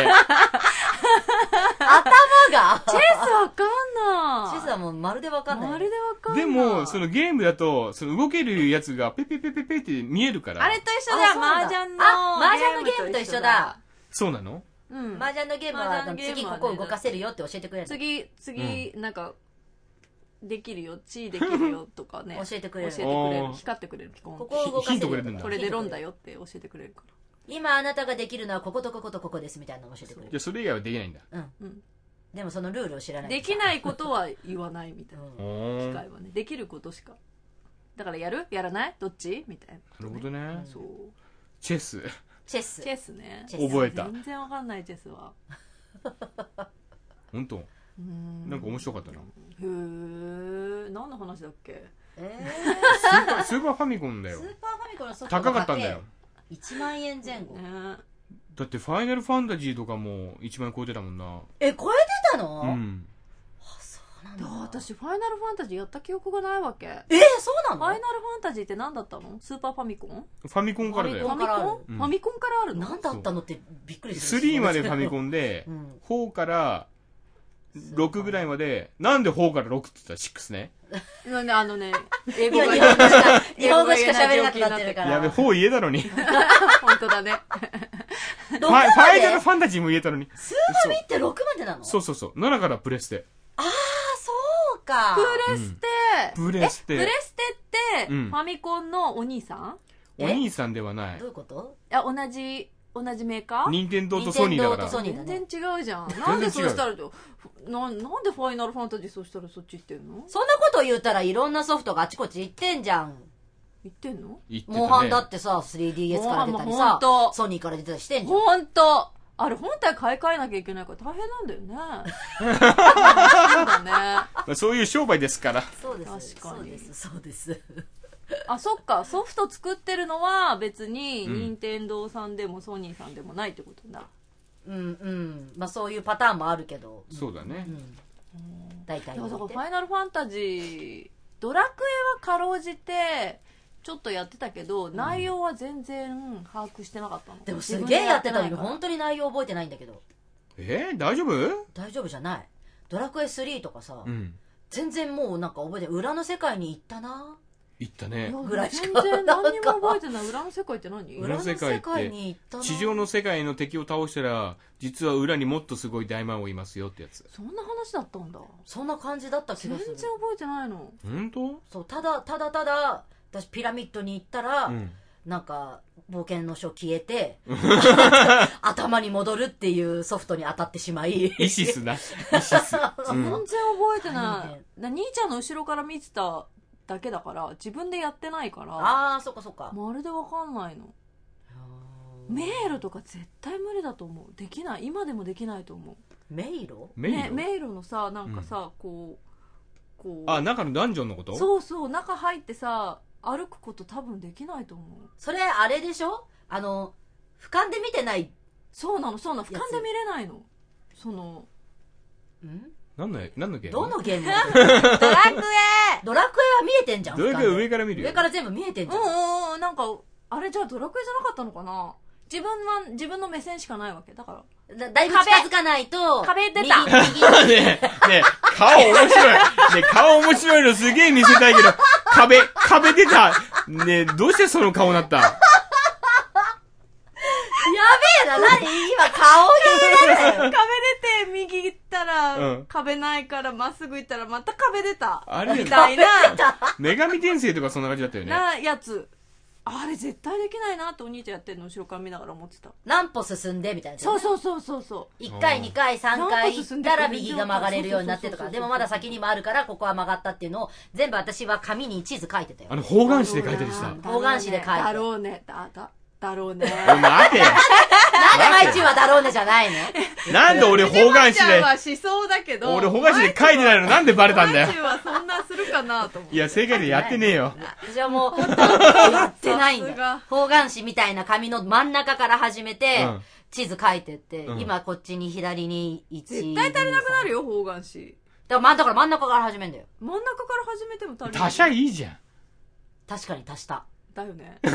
頭が。 チェスわかんない。 チェスはもうまるでわかんない。 まるでわかんない。 でも、そのゲームだと、その動けるやつがペペペペペって見えるから。 あれと一緒だよ、麻雀の。 あ、麻雀のゲームと一緒だ。 そうなの？ うん。麻雀のゲームは次ここ動かせるよって教えてくれる。 次、次、なんか、できるよ、地位できるよとかね。 教えてくれる。 教えてくれる。光ってくれる、ピコン。 ここを動かせる。 これでロンだよって教えてくれるから。 今あなたができるのはこことこことここですみたいなの教えてくれる。 じゃあそれ以外はできないんだ。 うん。でもそのルールを知らない。 できないことは言わないみたいな。機械はね。できることしか。だからやる？やらない？どっち？みたいな。なるほどね。 そう。 チェス。 チェス。 チェスね。 覚えた。 全然わかんないチェスは。 本当？なんか面白かったな。へえ。何の話だっけ？ えー、スーパーファミコンだよ。 スーパーファミコンのソフトが高かったんだよ。 いちまんえん前後。 だってファイナルファンタジーとかもいちまんえん超えてたもんな。 え、超えてたの？ うん。 あ、そうなんだ。 私ファイナルファンタジーやった記憶がないわけ。 えー、そうなの？ ファイナルファンタジーって何だったの？スーパーファミコン？ ファミコンからだよ。 ファミコン？ファミコンからあるの？ 何だったのってびっくりする。 スリーまでファミコンで、うん、フォーからろくぐらいまで、なんでフォーからろくって言ったらシックスね。 あのね、 英語が日本語しか、日本語しか喋れなくなってるから。 やべ、フォー言えたのに。 本当だね。 ファイナルファンタジーも言えたのに。 スーファミってろくまでなの？ そうそうそう。ななからプレステ。 あー、そうか。 プレステ。 プレステ。 プレステって、ファミコンのお兄さん？ お兄さんではない。 どういうこと？ いや、同じ、同じメーカー？ 任天堂とソニーだから。 全然違うじゃん。なんでそうしたら、な、なんでファイナルファンタジーそうしたらそっち行ってんの？ そんなこと言うたらいろんなソフトがあちこち行ってんじゃん。 行ってんの？ 行ってたね。 モンハンだってさ、スリーディーエス から出たりさ、ソニーから出たりしてんじゃん。 ほんと。あれ本体買い替えなきゃいけないから大変なんだよね。そうだね。 まあそういう商売ですから。 そうです。 確かに。 そうです。そうです。 あ、そっか。ソフト作ってるのは別に任天堂さんでもソニーさんでもないってことだ。 うんうん。まあそういうパターンもあるけど。 そうだね。 うん、大体。 だからファイナルファンタジー、ドラクエはかろうじて、ちょっとやってたけど、うん、内容は全然把握してなかったの。 でもすげえやってたのに本当に内容覚えてないんだけど。 えー、大丈夫？ 大丈夫じゃない。ドラクエスリーとかさ、 うん、 全然もうなんか覚えて、裏の世界に行ったな。 行ったね。 ぐらいしか。 全然何にも覚えてない。裏の世界って何？ 裏の世界って地上の世界の敵を倒したら実は裏にもっとすごい大魔王いますよってやつ。 そんな話だったんだ。 そんな感じだった気がする。 全然覚えてないの。 本当？ そう、ただただただ私ピラミッドに行ったら、 うん、 なんか冒険の書消えて頭に戻るっていうソフトに当たってしまいイシスなイシス、 うん、全然覚えてない。兄ちゃんの後ろから見てただけだから自分でやってないから。 ああ、そっかそっか。 まるでわかんないの。迷路とか絶対無理だと思う。できない。今でもできないと思う。 迷路？ 迷路、 ね、迷路のさ、なんかさ、うん、こうこうあ、中のダンジョンのこと？ そうそう、中入ってさ歩くこと多分できないと思う。 それあれでしょ？あの俯瞰で見てない。 そうなの、そうなの。俯瞰で見れないの。そのん？ 何の何のゲーム？ どのゲーム？ ドラクエドラクエは見えてんじゃん。 ドラクエは上から見るよ。 上から全部見えてんじゃん。 うんうん、なんかあれじゃあドラクエじゃなかったのかな。自分は自分の目線しかないわけだから。 だ, だいぶ近づかないと。 壁出た。 ねえ、ねえ、顔面白い。ねえ、顔面白いのすげえ見せたいけど、壁、壁出た。ねえ、どうしてその顔になった？やべえな、何今顔になる。 壁出て右行ったら、うん、壁ないからまっすぐ行ったらまた壁出た。 あれみたいな。 女神転生とかそんな感じだったよね。 なやつ。あれ絶対できないなってお兄ちゃんやってるの後ろから見ながら思ってた。 何歩進んでみたいな、ね。 そうそうそうそうそう。 いっかい、にかい、さんかい行ったら右が曲がれるようになってとか、でもまだ先にもあるからここは曲がったっていうのを全部私は紙に地図書いてたよ。 あの方眼紙で書いてるした。 方眼紙で書いて。 だろうね。だ、だ、だろうね。 待てよ。 なんで毎日はだろうねじゃないの？ なんで俺方眼紙で。 ちゃんはしそうだけど。 俺方眼紙で書いてないのなんでバレたんだよ。 毎日はそんなするかなと思って。 いや、正解でやってねえよ。 私はもう、やってないんだ。方眼紙みたいな紙の真ん中から始めて、うん、地図書いてって、うん、今こっちに左にいち。 絶対足りなくなるよ、方眼紙。 だから、だから真ん中から始めんだよ。 真ん中から始めても足りない。 足しゃいいじゃん。 確かに足した。 だよね。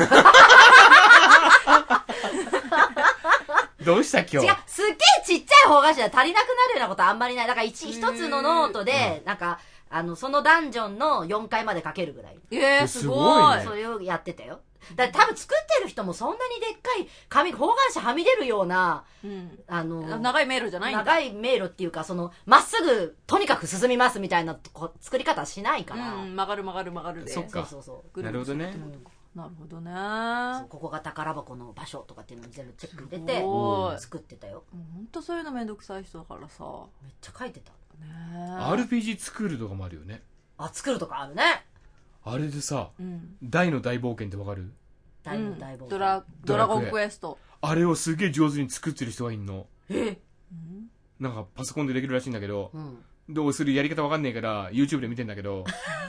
どうした今日？ 違う、すっげえちっちゃい方眼紙は足りなくなるようなことあんまりない。だから一、一つのノートで、なんか、あの、そのダンジョンのよんかいまで書けるぐらい。 えー、すごい。 それをやってたよ。だから多分作ってる人もそんなにでっかい紙、方眼紙はみ出るような、うん、あの、 長い迷路じゃないんだ。 長い迷路っていうか、その、まっすぐ、とにかく進みますみたいな作り方はしないから。 うん、曲がる曲がる曲がるで。 そっか。 そうそうそう。 なるほどね。 うんなるほどね。 ここが宝箱の場所とかっていうのを全部チェック入れて作ってたよ。 ほんとそういうのめんどくさい人だからさ。 めっちゃ書いてた。 ね アールピージー 作るとかもあるよね。 あ、作るとかあるね。 あれでさ、うん、大の大冒険ってわかる？ 大の大冒険、うん、 ドラ、ドラゴンクエスト。 あれをすげえ上手に作ってる人がいんの。 え、 うん、なんかパソコンでできるらしいんだけど、うん、どうするやり方わかんねえから YouTube で見てんだけど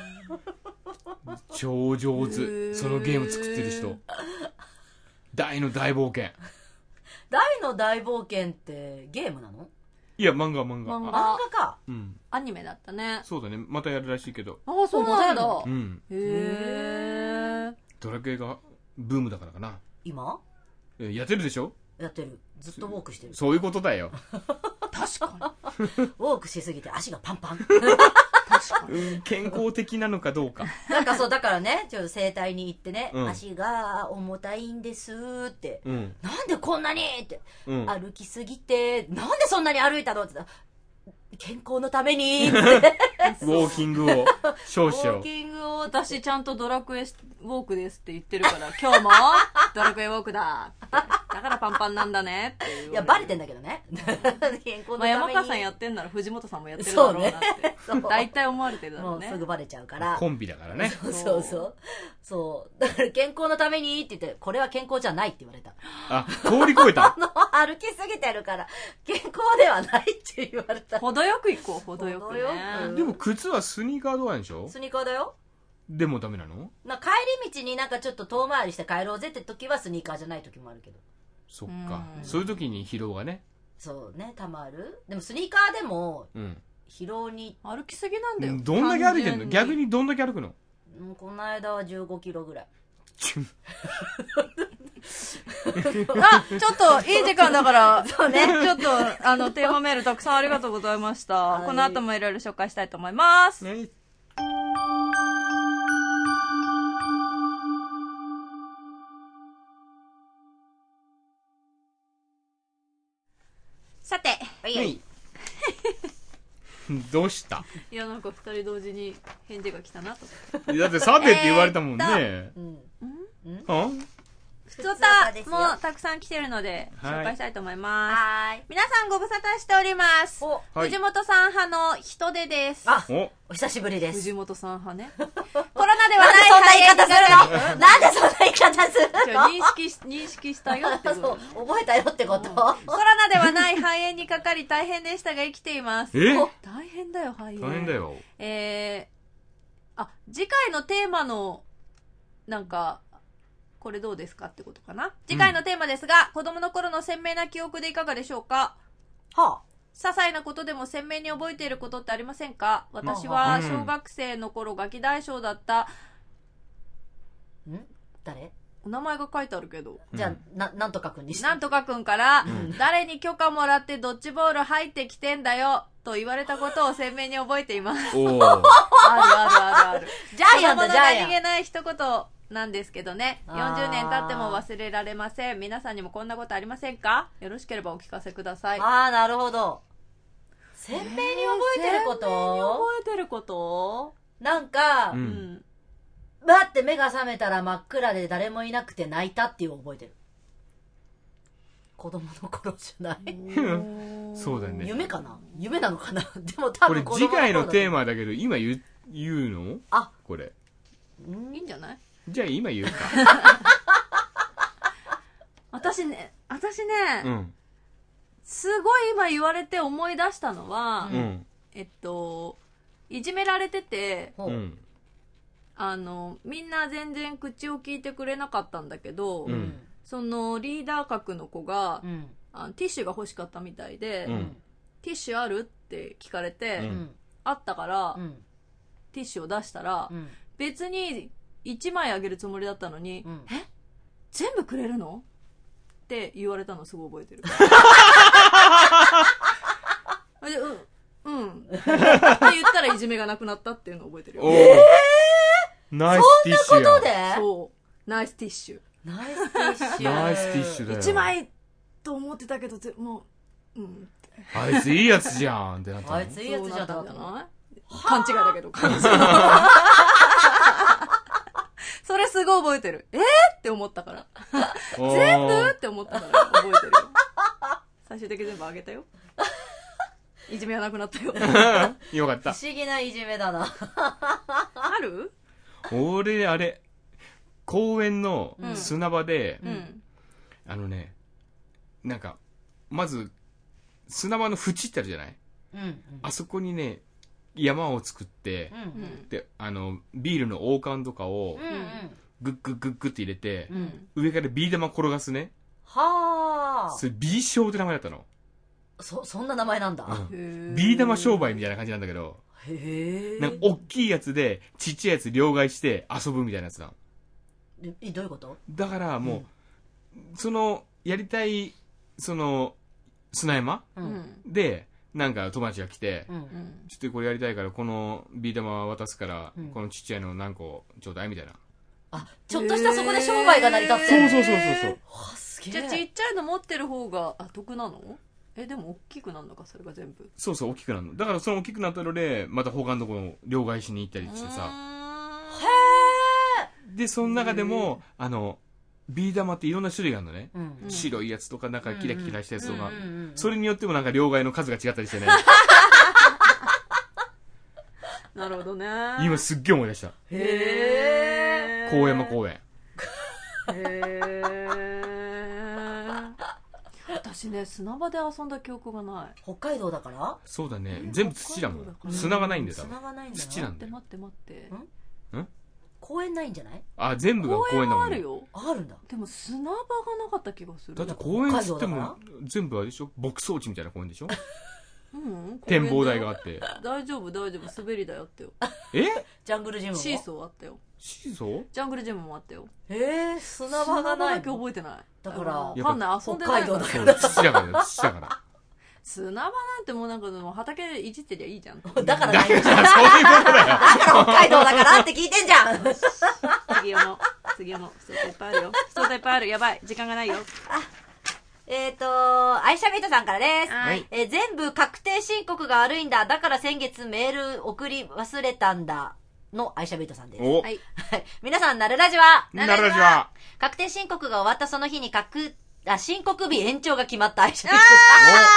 超上手。そのゲーム作ってる人。大の大冒険。 大の大冒険ってゲームなの？ いや、漫画漫画。 漫画か。 うん。アニメだったね。 そうだね。またやるらしいけど。 ああ、そうなんだ。 うん。 へえ。 ドラクエがブームだからかな。 今？ やってるでしょ？ やってる。ずっとウォークしてる。 そういうことだよ。 確かに。ウォークしすぎて足がパンパン。 確かに、うん、健康的なのかどうか。 なんかそう、だからね、ちょっと整体に行ってね、うん、足が重たいんですって、うん、なんでこんなにって、うん、歩きすぎて、なんでそんなに歩いたのって言ったら、健康のためにってウォーキングを少々。ウォーキングを私ちゃんとドラクエウォークですって言ってるから、今日もドラクエウォークだって。だからパンパンなんだねっていう。 いや、バレてんだけどね。 健康のために。まあ、山川さんやってんなら藤本さんもやってるだろうなって。大体思われてるだろうね。 もうすぐバレちゃうから。 コンビだからね。 そうそうそう。そう。だから健康のためにって言って、これは健康じゃないって言われた。 あ、通り越えた。 あの、歩きすぎてるから、健康ではないって言われた。 程よく行こう、程よくね。 でも靴はスニーカーとかなんでしょ？ スニーカーだよ。 でもダメなの？ な帰り道になんかちょっと遠回りして帰ろうぜって時はスニーカーじゃない時もあるけど。 そっか。そういう時に疲労がね。 そうね、たまる。でもスニーカーでも、疲労に、 うん、歩きすぎなんだよ。 どんだけ歩いてんの？逆にどんだけ歩くの？ うん、この間はじゅうごキロぐらい。 あ、ちょっといい時間だから、そうね。ちょっと、あの、テーマメールたくさんありがとうございました。はい、この後もいろいろ紹介したいと思います。ねはいはい。 どうした？ いや、なんか二人同時に返事が来たなと。 だってさてって言われたもんね。 えー、うん。 うん？ ふつおたもたくさん来てるので紹介したいと思います。はい。皆さんご無沙汰しております。お、はい、藤本さん派の人手です。 あ、お、お久しぶりです。 藤本さん派ね。コロナではない。 そんな言い方するの？なんでそんな言い方するの？ 認識し、認識したよってこと。 そう、覚えたよってこと、うん、コロナではない肺炎にかかり大変でしたが生きています。 え？ 大変だよ、肺炎。 大変だよ。 えー、あ、次回のテーマの、なんか、これどうですかってことかな。次回のテーマですが、うん、子供の頃の鮮明な記憶でいかがでしょうか。 はあ、 些細なことでも鮮明に覚えていることってありませんか。私は小学生の頃ガキ大将だった、 ん誰？ お名前が書いてあるけど。 じゃあ、な、なんとかくんにして。 なんとかくんから、うん、誰に許可もらってドッジボール入ってきてんだよ、と言われたことを鮮明に覚えています。おー。あるあるあるある。 ジャイアンだ、ジャイアン。 何気ない一言なんですけどね。よんじゅうねん経っても忘れられません。皆さんにもこんなことありませんか？よろしければお聞かせください。 ああ、なるほど。鮮明に覚えてること、 鮮明に覚えてることなんか、うん。バって目が覚めたら真っ暗で誰もいなくて泣いたっていう覚えてる。子供の頃じゃないそうだね。 夢かな？夢なのかな？でも多分これ次回のテーマだけど今言う、言うの？あ、これ。 いいんじゃない？ じゃあ今言うか。 私ね、私ね、うん、すごい今言われて思い出したのは、うん、えっと、いじめられてて、うん、あの、みんな全然口を聞いてくれなかったんだけど、うん、そのリーダー格の子が、うん、あのティッシュが欲しかったみたいで、うん、ティッシュあるって聞かれて、うん、あったから、うん、ティッシュを出したら、うん、別にいちまいあげるつもりだったのに、うん、え全部くれるのって言われたのすごい覚えてる。うん。うん。って言ったらいじめがなくなったっていうのを覚えてるよ。 えー、ナイスティッシュ。 そんなことで？ そう。ナイスティッシュ。 ナイスティッシュ。 ナイスティッシュだよ。 いちまいと思ってたけど、もう、うん。 あいついいやつじゃんってなったの。 あいついいやつじゃんってなったの？勘違いだけど、勘違い。それすごい覚えてる。えーって思ったから。全部って思ったから覚えてるよ。最終的に全部あげたよ。いじめはなくなったよ。 よかった。 不思議ないじめだな。 ある？ 俺、あれ、公園の砂場で、 うんうん、 あのね、なんか、まず、砂場の縁ってあるじゃない？ うんうん、 あそこにね、山を作って、うんうん、で、あの、ビールの王冠とかを、グッグッグッグって入れて、うん、上からビー玉転がすね。 はあ。 それ、ビーショーって名前だったの。 そ、そんな名前なんだ。 うん、ビー玉商売みたいな感じなんだけど、 へー。 なんか、大きいやつで、ちっちゃいやつ両替して遊ぶみたいなやつなの。 え、どういうこと？ だからもう、うん、その、やりたい、その、砂山、うん、で、なんか友達が来て、うん、ちょっとこれやりたいからこのビー玉渡すから、うん、このちっちゃいの何個ちょうだいみたいな。 あ、ちょっとしたそこで商売が成り立ってる。 そうそうそうそうそう。 わ、すげえ。 じゃあちっちゃいの持ってる方が、あ、得なの？え、でも大きくなるのか、それが全部。 そうそう、大きくなるの。だからその大きくなったので、また他のところを両替しに行ったりしてさ。 へー。で、その中でも、あの、ビー玉っていろんな種類があるのね、うんうん、白いやつとかなんかキラキラしたやつとか、うんうん、それによってもなんか両替の数が違ったりしてね。 なるほどね。 今すっげえ思い出した。 へー。 高山公園。 へー。私ね、砂場で遊んだ記憶がない。 北海道だから？ そうだね。全部土だもん。砂がないんだよ。 砂がないんだよ。 土なんだよ。 待って待って待って。 ん？ 公園ないんじゃない？ あ、全部が公園だもんね。 公園あるよ。 あるんだ。 でも砂場がなかった気がする。 だって公園っつっても全部あれでしょ？牧草地みたいな公園でしょ？ うん、 展望台があって。 大丈夫大丈夫、滑り台あったよ。 え？ ジャングルジムも？ シーソーあったよ。 シーソー？ ジャングルジムもあったよ。 えー、砂場がない。 砂場だけ覚えてない。 だから、わかんない、遊んでないから。 そう、土だから土だから。 砂場なんてもうなんかもう畑でいじってりゃいいじゃん。 だからないんじゃん。 そういうことだよ。だから北海道だからって聞いてんじゃん。 次読もう。次読もう。ストータいっぱいあるよ。ストータいっぱいある。やばい。時間がないよ。 あ、 えっと、アイシャビートさんからです。 はい。 えー全部確定申告が悪いんだ。だから先月メール送り忘れたんだ。のアイシャビートさんです。 お、 はい。 はい。皆さん、なるラジはなるラジは。 確定申告が終わったその日に確、あ、申告日延長が決まったアイシャビーあトさん。 ーあ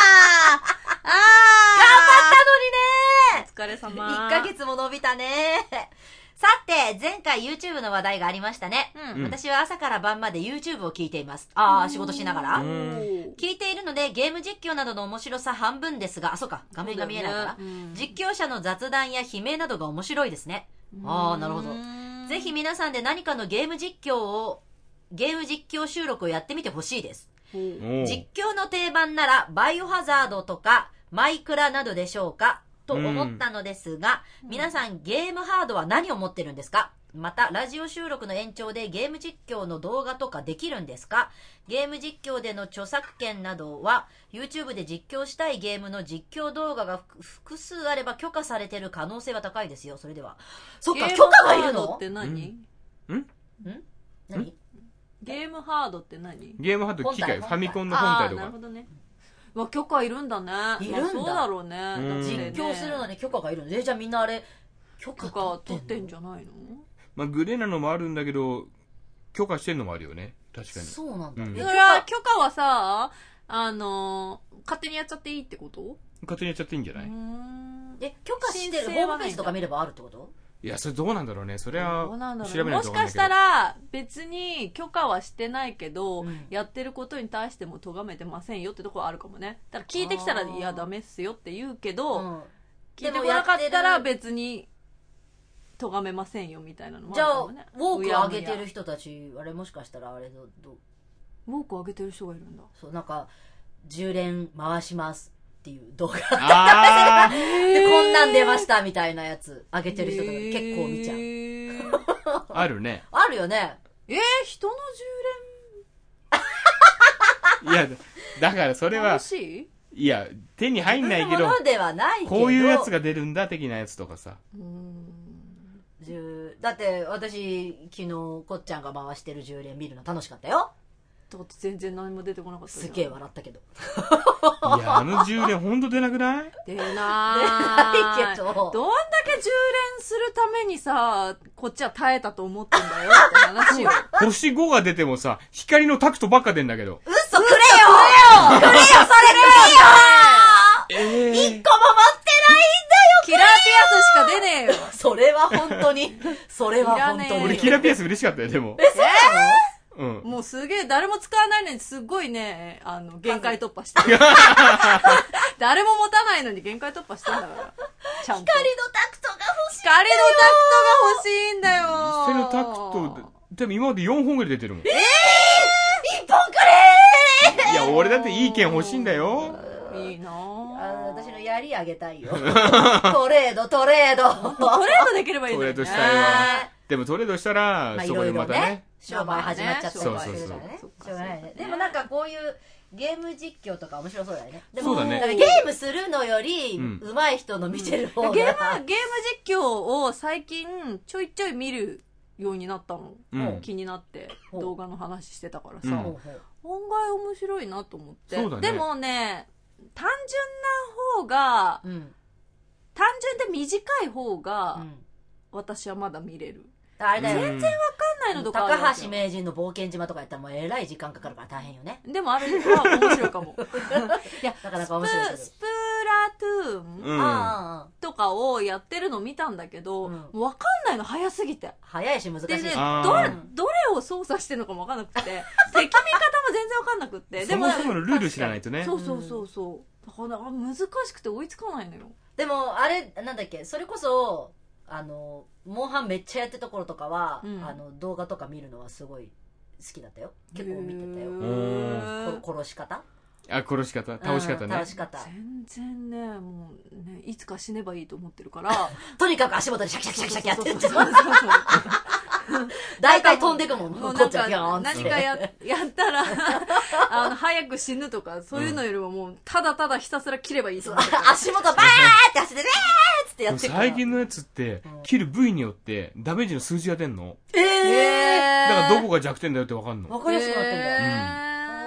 頑張ったのにねーお疲れ様。 いっかげつも伸びたね。さて、前回 YouTube の話題がありましたね。 うん。 私は朝から晩まで YouTube を聞いています。ああ、仕事しながら。 うん聞いているのでゲーム実況などの面白さ半分ですが、あ、そうか、画面が見えないから。 そうだよねうん、 実況者の雑談や悲鳴などが面白いですね。ああ、なるほど。ぜひ皆さんで何かのゲーム実況を、ゲーム実況収録をやってみてほしいです。 お実況の定番なら、バイオハザードとか、マイクラなどでしょうかと思ったのですが、 うん皆さんゲームハードは何を持ってるんですか？また、ラジオ収録の延長でゲーム実況の動画とかできるんですか？ゲーム実況での著作権などは、YouTube で実況したいゲームの実況動画が複数あれば許可されてる可能性は高いですよ。それでは。そっか、許可がいるの？ ゲームハードって何？ うんん何？ ゲームハードって何？ ゲームハード機械、フ本体ァミコンの本体とかあーなるほ。どね。まあ、許可いるんだね。 いるんだまあそうだろうね。 うんだって実ね況するのに許可がいるの？え、じゃあみんなあれ、許可許可取ってんの？ 取ってんじゃないの？ まあ、グレーなのもあるんだけど、許可してんのもあるよね。確かに。 そうなんだ。 うんえそれは許可はさ、あのー、勝手にやっちゃっていいってこと？ 勝手にやっちゃっていいんじゃなうーい？ んえ、許可してるホ申請はないんだームページとか見ればあるってこと？ いや、それどうなんだろうね。それはどうなんだろう調べないもしかしとわかんないけど。 たら別に許可はしてないけど、 うんやってることに対しても咎めてませんよってところあるかもね。だから聞いてきたらあーいやダメっすよって言うけど、 うん。 聞いてこなかったらでもやってる別に咎めませんよみたいなのもあじゃあ、ウるかもね。 ォーク上げてるうやむや人たち、あれもしかしたらあれど、ど、 ウォーク上げてる人がいるんだ。 そう、なんか、充電回しますっていう動画。 あーで、こんなん出ましたみたいなやつ上げてる人とか結構見ちゃう。 う。 あるね。 あるよね。 えー、人のいや、だからそ充電れは楽、しい？ いや、手に入んないけど自分のも、のではないけど。 こういうやつが出るんだ的なやつとかさ。 うーん。 充だって私昨日こっちゃんが回してる充電見るの楽しかったよ。 だって全然何も出てこなかったじゃん。 すげえ笑ったけど。 いや、あの充電ほんと出なくない？ 出ない。 出ないけどどんだけ充電するためにさ、こっちは耐えたと思ってんだよって話よ。 星ごが出てもさ、光のタクトばっか出んだけど。 嘘くれよくれよくれよそれくれよえ一個も持ってないんだよキラーピアスしか出ねえよ。 それは本当に、それは本いらねえ当に。 俺キラーピアス嬉しかったよ、でも。 え、そうなのうん。 もうすげえ、誰も使わないのにすごいね、あの、限界突破してる。誰も持たないのに限界突破してんだから。ちゃんと。 光のタクトが欲しい。 光のタクトが欲しいんだよ。 光のタクト、でも今までよんほんぐらい出てるもん。いえー、一本くれーや、俺だっていい剣欲しいんだよ。 いいなあぁ。 私の槍あげたいよ。トレード、トレード。 トレードできればいいんだよね。 トレードしたいわ。でもトレードしたら、 まあいそころいろねでまたね。 商売始まっちゃったりそうそうそうするからね。 そうしょうがないね。でもなんかこういうゲーム実況とか面白そうだよね。でもそうだねなんかゲームするのよりうん上手い人の見てる方が。 ゲーム、ゲーム実況を最近ちょいちょい見るようになったの。 うん気になってほう動画の話してたからさ、 うんほうほう案外面白いなと思って。 そうだねでもね、単純な方が、 うん。 単純で短い方が、 うん私はまだ見れる。 あれだよ。 全然わかんないのとかあるわけよ高橋名人の冒険島とかやったらもうえらい時間かかるから大変よね。 でもあれは面白いかも。いや、 なかなか面白いけどスプスプラトゥーンうんああ、 とかをやってるの見たんだけど、 うんもうわかんないの早すぎて。 早いし難しいし。 でね、 あーどれ、どれを操作してるのかもわかんなくて、敵味方も全然わかんなくって。 そもそものルール知らないとね。 そうそうそうそう。だからあ難しくて追いつかないのよ。 でもあれなんだっけ、それこそあのモンハンめっちゃやってた頃とかは、 うんあの動画とか見るのはすごい好きだったよ。結構見てたよ。 へうーこ殺し方、 あ、殺し方、倒し方ねうん倒。し方。 全然ね、もうね、いつか死ねばいいと思ってるから。 とにかく足元でシャキシャキシャキシャキやってるそうそうそうそう大体飛んでくもん。 もうなんこっちはかビョーンって何かややったらあの早く死ぬとかそういうのよりももうただただひたすら切ればいいと思ってる足元バーって走ってねーっつってやってるから。 最近のやつってうん、 切る部位によってダメージの数字が出んの。 えーだからどこが弱点だよってわかんの。 わかりやすくなってんだよ。 へああ、そうなん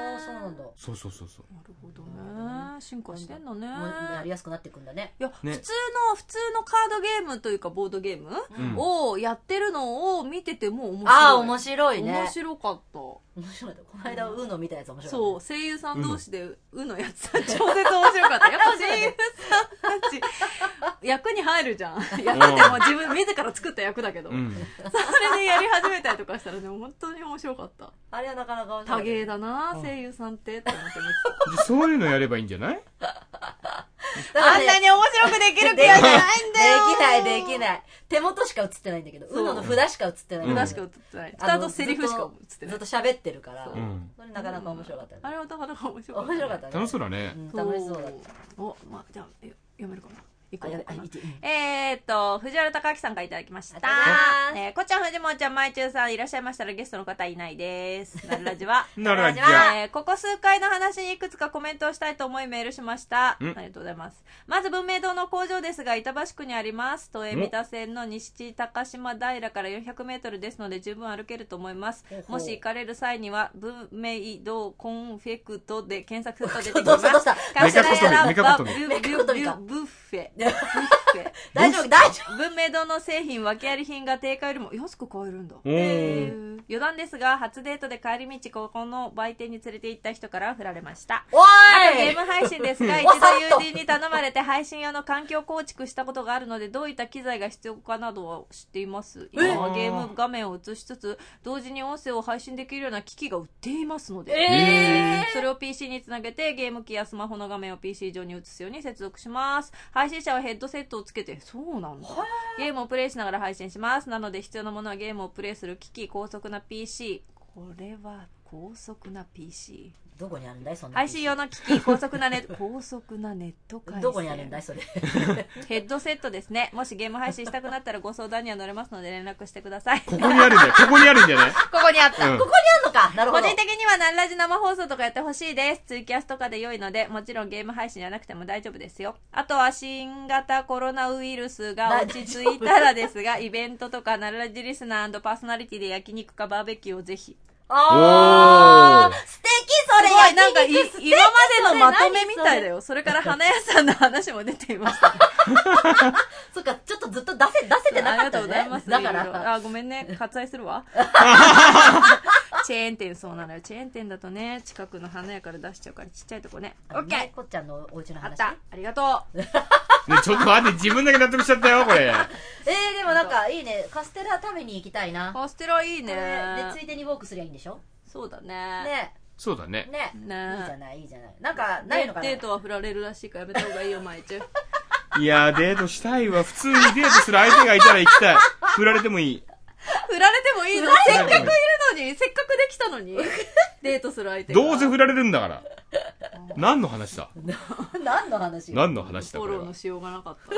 なんだ。 そうそうそうそう。 なるほどね。進化してんのね。 やりやすくなっていくんだね。 いや、ね、普通の、普通のカードゲームというかボードゲーム、うん、をやってるのを見てても面白い。 ああ、面白いね。 面白かった。面白い。この間、ウノ見たやつ面白い、ね。 そう、声優さん同士でウノやってた。超絶面白かった。やっぱ声優さんたち、役に入るじゃん。役っても自分、自ら作った役だけど。うん、それでやり始めたりとかしたら、でも本当に面白かった。 あれはなかなか面白い。 多芸だな、うん、声優さんってって思ってます。 そういうのやればいいんじゃない？ あんなに面白くできる気がしないんだよ。 できない、できない。手元しか映ってないんだけど、ウノの札しか映ってない。 札しか映ってない。札とセリフしか映ってない。 ずっと喋ってるから、それなかなか面白かった。 あれはなかなか面白かった。 面白かったね。 楽しそうだね。 楽しそうだった。 お、まあ、じゃあ、読めるかな。えーっと、藤原隆明さんからいただきました。えー、こっちゃん、藤本ちゃん、まいちゅうさん、いらっしゃいましたらゲストの方いないです。なるラジは。 なるラジは。 えー、ここ数回の話にいくつかコメントをしたいと思いメールしました。ありがとうございます。まず、文明堂の工場ですが、板橋区にあります。都営三田線の西高島平からよんひゃくメートルですので、十分歩けると思います。もし行かれる際には、文明堂コンフェクトで検索すると出てきます。頭やらば、ブッフェ。大丈夫、大丈夫。文明堂の製品、訳あり品が定価よりも安く買えるんだ。えー、余談ですが、初デートで帰り道、ここの売店に連れて行った人から振られました。 おーいあとゲーム配信ですが、一度友人に頼まれて配信用の環境構築したことがあるので、どういった機材が必要かなどは知っています。今はゲーム画面を映しつつ、同時に音声を配信できるような機器が売っていますので、えー、それを ピーシー につなげて、ゲーム機やスマホの画面を ピーシー 上に映すように接続します。配信者はヘッドセットをつけて、そうなんだ。ゲームをプレイしながら配信します。なので必要なものはゲームをプレイする機器、高速な ピーシー。これは高速な ピーシー。 どこにあるんだいそんな配信用の機器、高速なネット、高速なネット回線。 どこにあるんだいそれ。 ヘッドセットですね。もしゲーム配信したくなったらご相談には乗れますので連絡してください。 ここにあるんだよ。ここにあるんじゃない？ ここにあった。 うん、ここにあるのか。なるほど。 個人的には何ラジ生放送とかやってほしいです。ツイキャスとかで良いので、もちろんゲーム配信じゃなくても大丈夫ですよ。あとは新型コロナウイルスが落ち着いたらですが、イベントとかナルラジリスナー&パーソナリティで焼肉かバーベキューをぜひ。 あー、素敵それ。 すごい、なんかい、今までのまとめみたいだよ。それから花屋さんの話も出ていました、ね。 そっか、ちょっとずっと出せ、出せてなかったよね。ありがとうございます。だから。 あ、ごめんね。割愛するわ。チェーン店、そうなのよ。チェーン店だとね、近くの花屋から出しちゃうから、ちっちゃいとこね。オッケー。 こっちゃんのお家の話、ね。 あった。ありがとう。 ね、ちょっと待って、自分だけ納得しちゃったよ、これ。 えー、でもなんかいいね。カステラ食べに行きたいな。 カステラいいね。 で、ついでにウォークすりゃいいんでしょ？ そうだね。 ね。 そうだね。 ね。ね。いいじゃない、いいじゃない。なんか、ないのかな。 デートは振られるらしいからやめた方がいいよ、毎日。 いやー、デートしたいわ。普通にデートする相手がいたら行きたい。振られてもいい。 振られてもいいの？せっかくいるのに、せっかくできたのに、デートする相手が。 どうせ振られるんだから。何の話だ？ 何の話？ 何の話だ？ フォローのしようがなかった。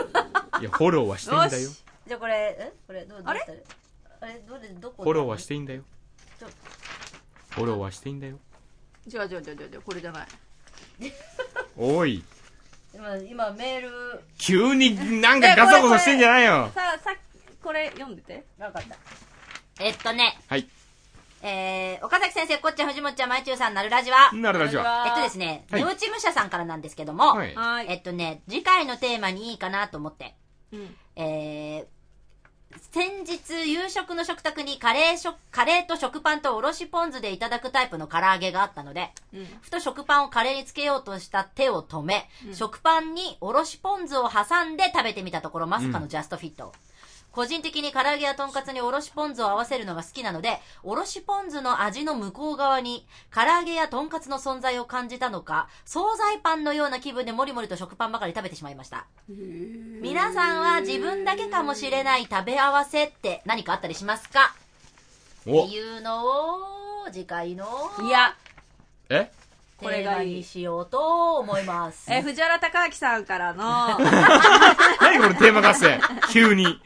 いや、フォローはしていいんだよ。 じゃあこれ、えこれ、どう、どうしたらあれどれ、どこフォローはしていいんだよ。フォローはしていいんだよ。 じゃあじゃあじゃあじゃあこれじゃない。 おい。 今、今メール。 急になんかガサゴソしてんじゃないよ。 さあ、さこれ読んでて。 わかった。えっとね。 はい。 えー、岡崎先生、こっちゃん、藤本ちゃん、まいちゅうさん、なるラジは。 なるラジは。 えっとですね、ネオチム社さんからなんですけども、 はい、 えっとね、次回のテーマにいいかなと思って、 うん、 えー、先日夕食の食卓にカレー食カレーと食パンとおろしポン酢でいただくタイプの唐揚げがあったので、うん、ふと食パンをカレーにつけようとした手を止め、うん、食パンにおろしポン酢を挟んで食べてみたところ、まさかのジャストフィット、うん、個人的に唐揚げやとんかつにおろしポン酢を合わせるのが好きなので、おろしポン酢の味の向こう側に唐揚げやとんかつの存在を感じたのか、惣菜パンのような気分でもりもりと食パンばかり食べてしまいました。皆さんは自分だけかもしれない食べ合わせって何かあったりしますかっていうのを次回のいやえこれがいいしようと思います。 え藤原隆明さんからの何このテーマ合戦急に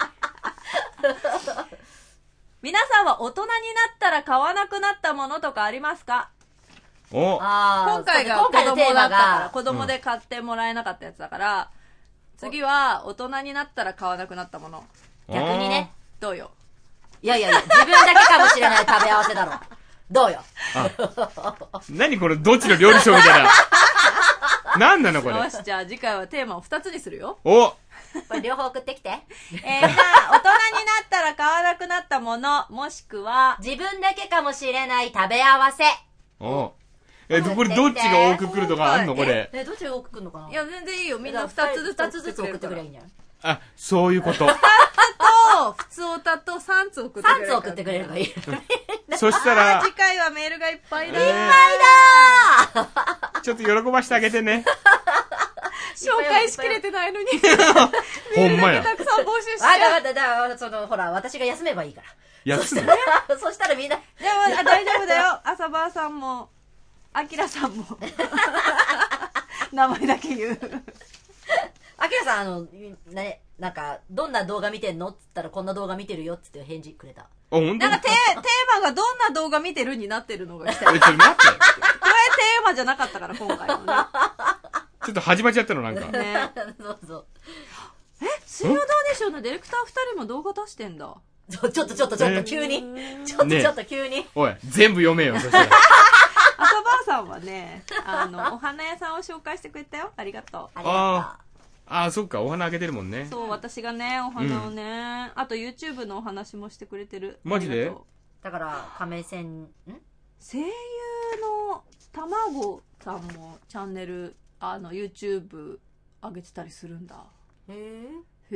皆さんは大人になったら買わなくなったものとかありますか？ お今回が子供だったから子供で買ってもらえなかったやつだから、うん、次は大人になったら買わなくなったもの。 逆にね。 どうよ。 いやいやいや、自分だけかもしれない食べ合わせだろ。 どうよ。 何これ、どっちの料理ショーみたいな。何なのこれ。 よし、じゃあ次回はテーマをふたつにするよ。 おこれ両方送ってきて。 えー、じゃあ、大人になったら買わなくなったもの、もしくは、 自分だけかもしれない食べ合わせ。 おえ、これどっちが多く来るとかあんのこれ。 え、どっちが多く来るのかな。 いや、全然いいよ。みんなふたつずつふたつずつ送ってくればいいんじゃない。 あ、そういうこと。 と、普通おたとさんつ送ってくれる。 さんつ送ってくれればいい。 そしたら、 次回はメールがいっぱいだ。 いっいっぱいだーちょっと喜ばしてあげてね。 紹介しきれてないのに。 ほんまや。 たくさん募集しちあ、だゃう。 から、だから、その、ほら、私が休めばいいから。 休むそしたらみんな。 でも、あ大丈夫だよ。朝晩さんも、あきらさんも。名前だけ言う。 あきらさん、あの、ね、なんか、どんな動画見てんのって言ったら、こんな動画見てるよって言って返事くれた。 あ、ほんとなんかテー、テーマがどんな動画見てるになってるのが来たよ。 え、ちょっと待って。 これテーマじゃなかったから、今回のね。 ちょっと始まっちゃったの、なんか。 ね。 そうそう。 え、水曜どうでしょうのディレクター二人も動画出してんだ。 ちょ、ちょっとちょっとちょっと急に。ちょっとちょっと急に。 おい、全部読めよ、そしたら。 朝晩さんはね、あの、お花屋さんを紹介してくれたよ。ありがとう。 ありがああ、そっか、お花あげてるもんね。 そう、私がね、お花をね、あと YouTube のお話もしてくれてる。 マジでありがとうとう。だから、亀仙、ん声優のたまごさんもチャンネル、あの、YouTube 上げてたりするんだ。 へえ。 へ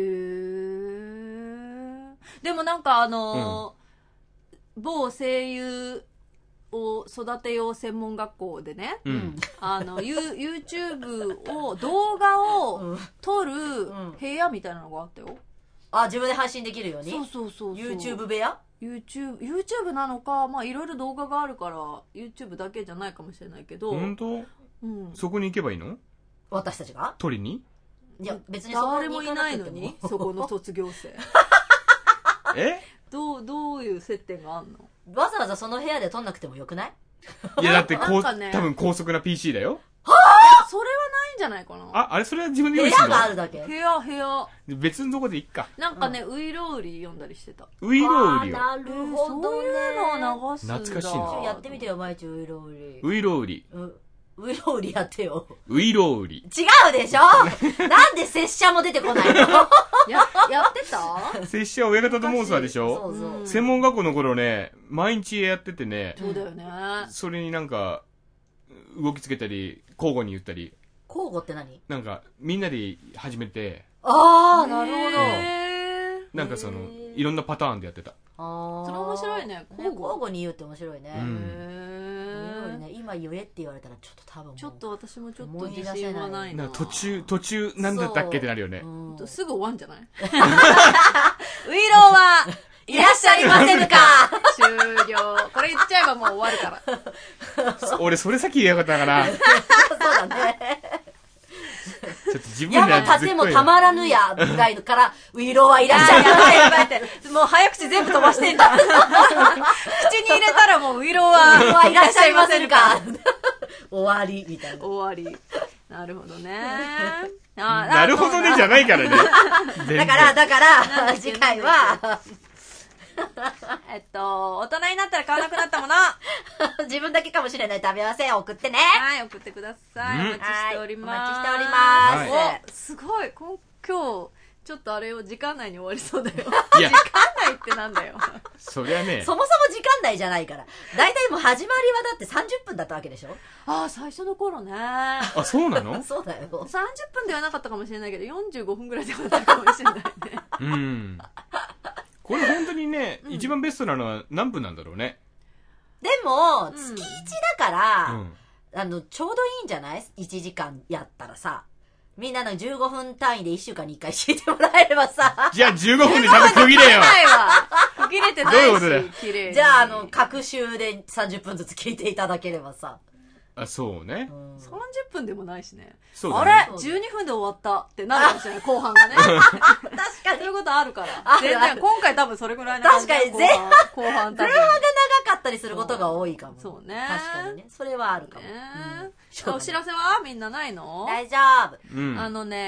ー。でもなんかあのー某声優を育てよう専門学校でね、 うん。 あの、ユー YouTube を、動画を撮る部屋みたいなのがあったよ。 あ、自分で配信できるように。 そうそうそうそう。 YouTube 部屋 YouTube、YouTube なのか、まあいろいろ動画があるから、YouTube だけじゃないかもしれないけど。 本当？ うん。 そこに行けばいいの？ 私たちが取りに？ いや、別にそこ誰もいないのにに、そこの卒業生。 え？ どう、どういう接点があんの？ わざわざその部屋で撮んなくてもよくない？ いや、だってこう、 なんかね多分高速な ピーシー だよ。 それはないんじゃないかな。 あ、あれそれは自分で部用意するの？ 屋があるだけ。 部屋、部屋。 別のとこでいっか。 なんかね、ウイロウリ読んだりしてた。 ウイロウリを。 あーなるほどね。 そういうのを流すんだ。 懐かしいなちょやってみてよ、毎日ウイロウリ。 ウイロウリ。 うウイロウリやってよ。 ウイロウリ。 違うでしょなんで拙者も出てこないのや、やってた拙者親方とモンスターでしょ？ そうそう。 専門学校の頃ね、毎日やっててね、 そうだよね。 それになんか、動きつけたり、交互に言ったり、 交互って何？ なんか、みんなで始めて、 ああ、なるほど。 へー。 なんかそのへ、ーいろんなパターンでやってた。 あーそれ面白いねね交互交互に言うって面白いね。 うんウイロウリへね、今言えって言われたらちょっと多分もうー。ちょっと私もちょっと自信はないな。 なんか途中、途中、なんだったっけってなるよね。 うんすぐ終わんじゃないウイローはいらっしゃいませぬか終了。これ言っちゃえばもう終わるから。 俺、それ先言えばよかったかな。ちそうだね。 ょっと自分で矢の盾もたまらぬや、ぐらいのから、ウイローはいらっしゃいませ。 やばいって。もう早口全部飛ばしてんだ。口に入れたらもうウイローはいらっしゃいませぬか。終わり、みたいな。 終わり。なるほどね。あなるほどねじゃないからね。 だから、だから、次回は、 えっと、大人になったら買わなくなったもの。 自分だけかもしれない食べ合わせを送ってね。 はい、送ってください。 うんお待ちしております。 はいお待ちしておりますはいお、すごい。こん今日、ちょっとあれを時間内に終わりそうだよ。 いや時間内ってなんだよ。 そりゃね、 そもそも時間内じゃないから。だいたいもう始まりはだってさんじゅっぷんだったわけでしょ？ ああ、最初の頃ね。 あ、そうなの？ そうだよ。 さんじゅっぷんではなかったかもしれないけど、よんじゅうごふんぐらいで終わったかもしれないね。 うん。これ本当にね、一番ベストなのは何分なんだろうね。 でも、月いちだから、 うん。 あの、ちょうどいいんじゃない ?いち 時間やったらさ。みんなのじゅうごふん単位でいっしゅうかんにいっかい敷いてもらえればさ。 じゃあじゅうごふんでちゃんと区切れよ。 ないわ。区切れてないし。 どういうことだよ綺麗に。 じゃあ、あの、各週でさんじゅっぷんずつ聞いていただければさ。 あ、そうね。 うんさんじゅっぷんでもないしね。 そうだね。 あれ ?じゅうにふんで終わったってなるかもしれない、後半がね。 確かに。 そういうことあるから。 ある全然、 ある今回多分それぐらいな感じだよ。 確かに前半後半、後半多分。 前半が長かったりすることが多いかも。 そうね確かにね。それはあるかも。 ねうんお知らせはみんなないの、 大丈夫。 うん。 あのね、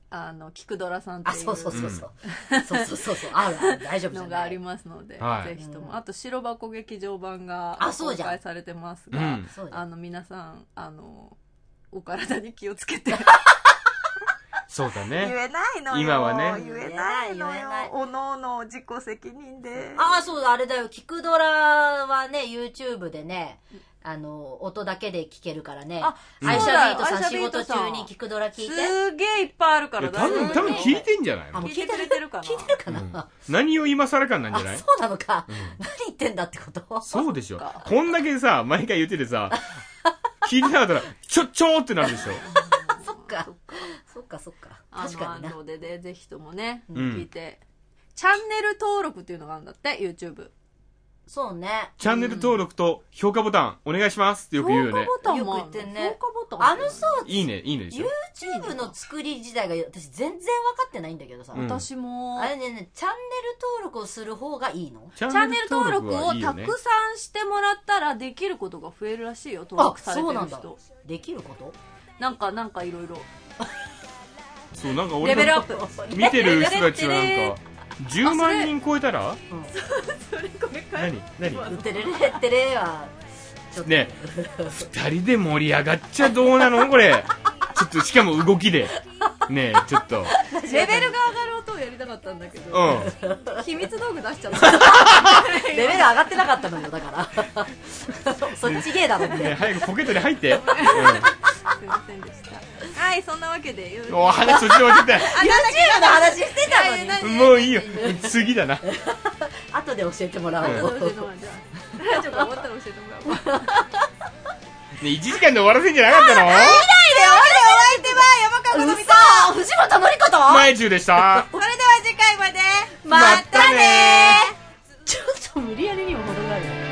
あの、キクドラさんっていう。 あ、そうそうそうそう。うん、そうそうそうそう。あるある、大丈夫じゃない。 のがありますので、はい、ぜひとも。あと、白箱劇場版が公開されてますが、あ, あの、皆さん、あの、お体に気をつけて。 そうだね。 言えないのよ。 今はね。 言えないのよ。おのおの自己責任で。 ああ、そうだ、あれだよ。キクドラはね、YouTube でね、あの、音だけで聞けるからね。あ、アイシャビートさん仕事中にキクドラ聞いて。 すげえいっぱいあるから多分、多分聞いてんじゃないの？ 聞いてくれてるかな？ 聞いてるかな、うん、 何を今更かなんじゃない？ そうなのか、うん。何言ってんだってこと？ そうでしょ。こんだけさ、毎回言っててさ、聞いてなかったら、ちょ、ちょーってなるでしょ。 そっか。そっかそっか。確かにな。 あのでで、ぜひともね、うん、聞いて。チャンネル登録っていうのがあるんだって、YouTube。 そうね。 チャンネル登録と評価ボタンお願いしますってよく言うよね。 評価ボタンもよく言ってんね。 評価ボタンあのさ、 いいね、いいねでしょ。 YouTube の作り自体が私全然分かってないんだけどさ。 うん、私も。 あれね、チャンネル登録をする方がいいの？ チャンネル登録をたくさんしてもらったらできることが増えるらしいよ、登録されてる人。あ、そうなんだ。 できること？ なんか、なんかいろいろ。 そう、なんか俺レベルアップ。 見てる人たちはなんか、じゅうまんにん超えたら、うん、 それこれか何何テレレテレはねふたりで盛り上がっちゃどうなのこれちょっとしかも動きでねちょっとレベルが上がる音をやりたかったんだけど、うん、秘密道具出しちゃったレベル上がってなかったのよだからそっちゲーだもんね、 ね、早くポケットに入って、うん、すいませんでした。はい、そんなわけで。 お話そっちも出て。 YouTube の話してたのに。 もういいよ。次だな。 後で教えてもらおう。 後で教えてもらおう。ラジオが終わったら教えてもらおう。 ね、いちじかんで終わらせんじゃなかったの？ 見ないでよ。お相手は山川のみと藤本のりこと前中でした。 それでは次回まで。 またねー。ちょっと無理やりにも程があるよ。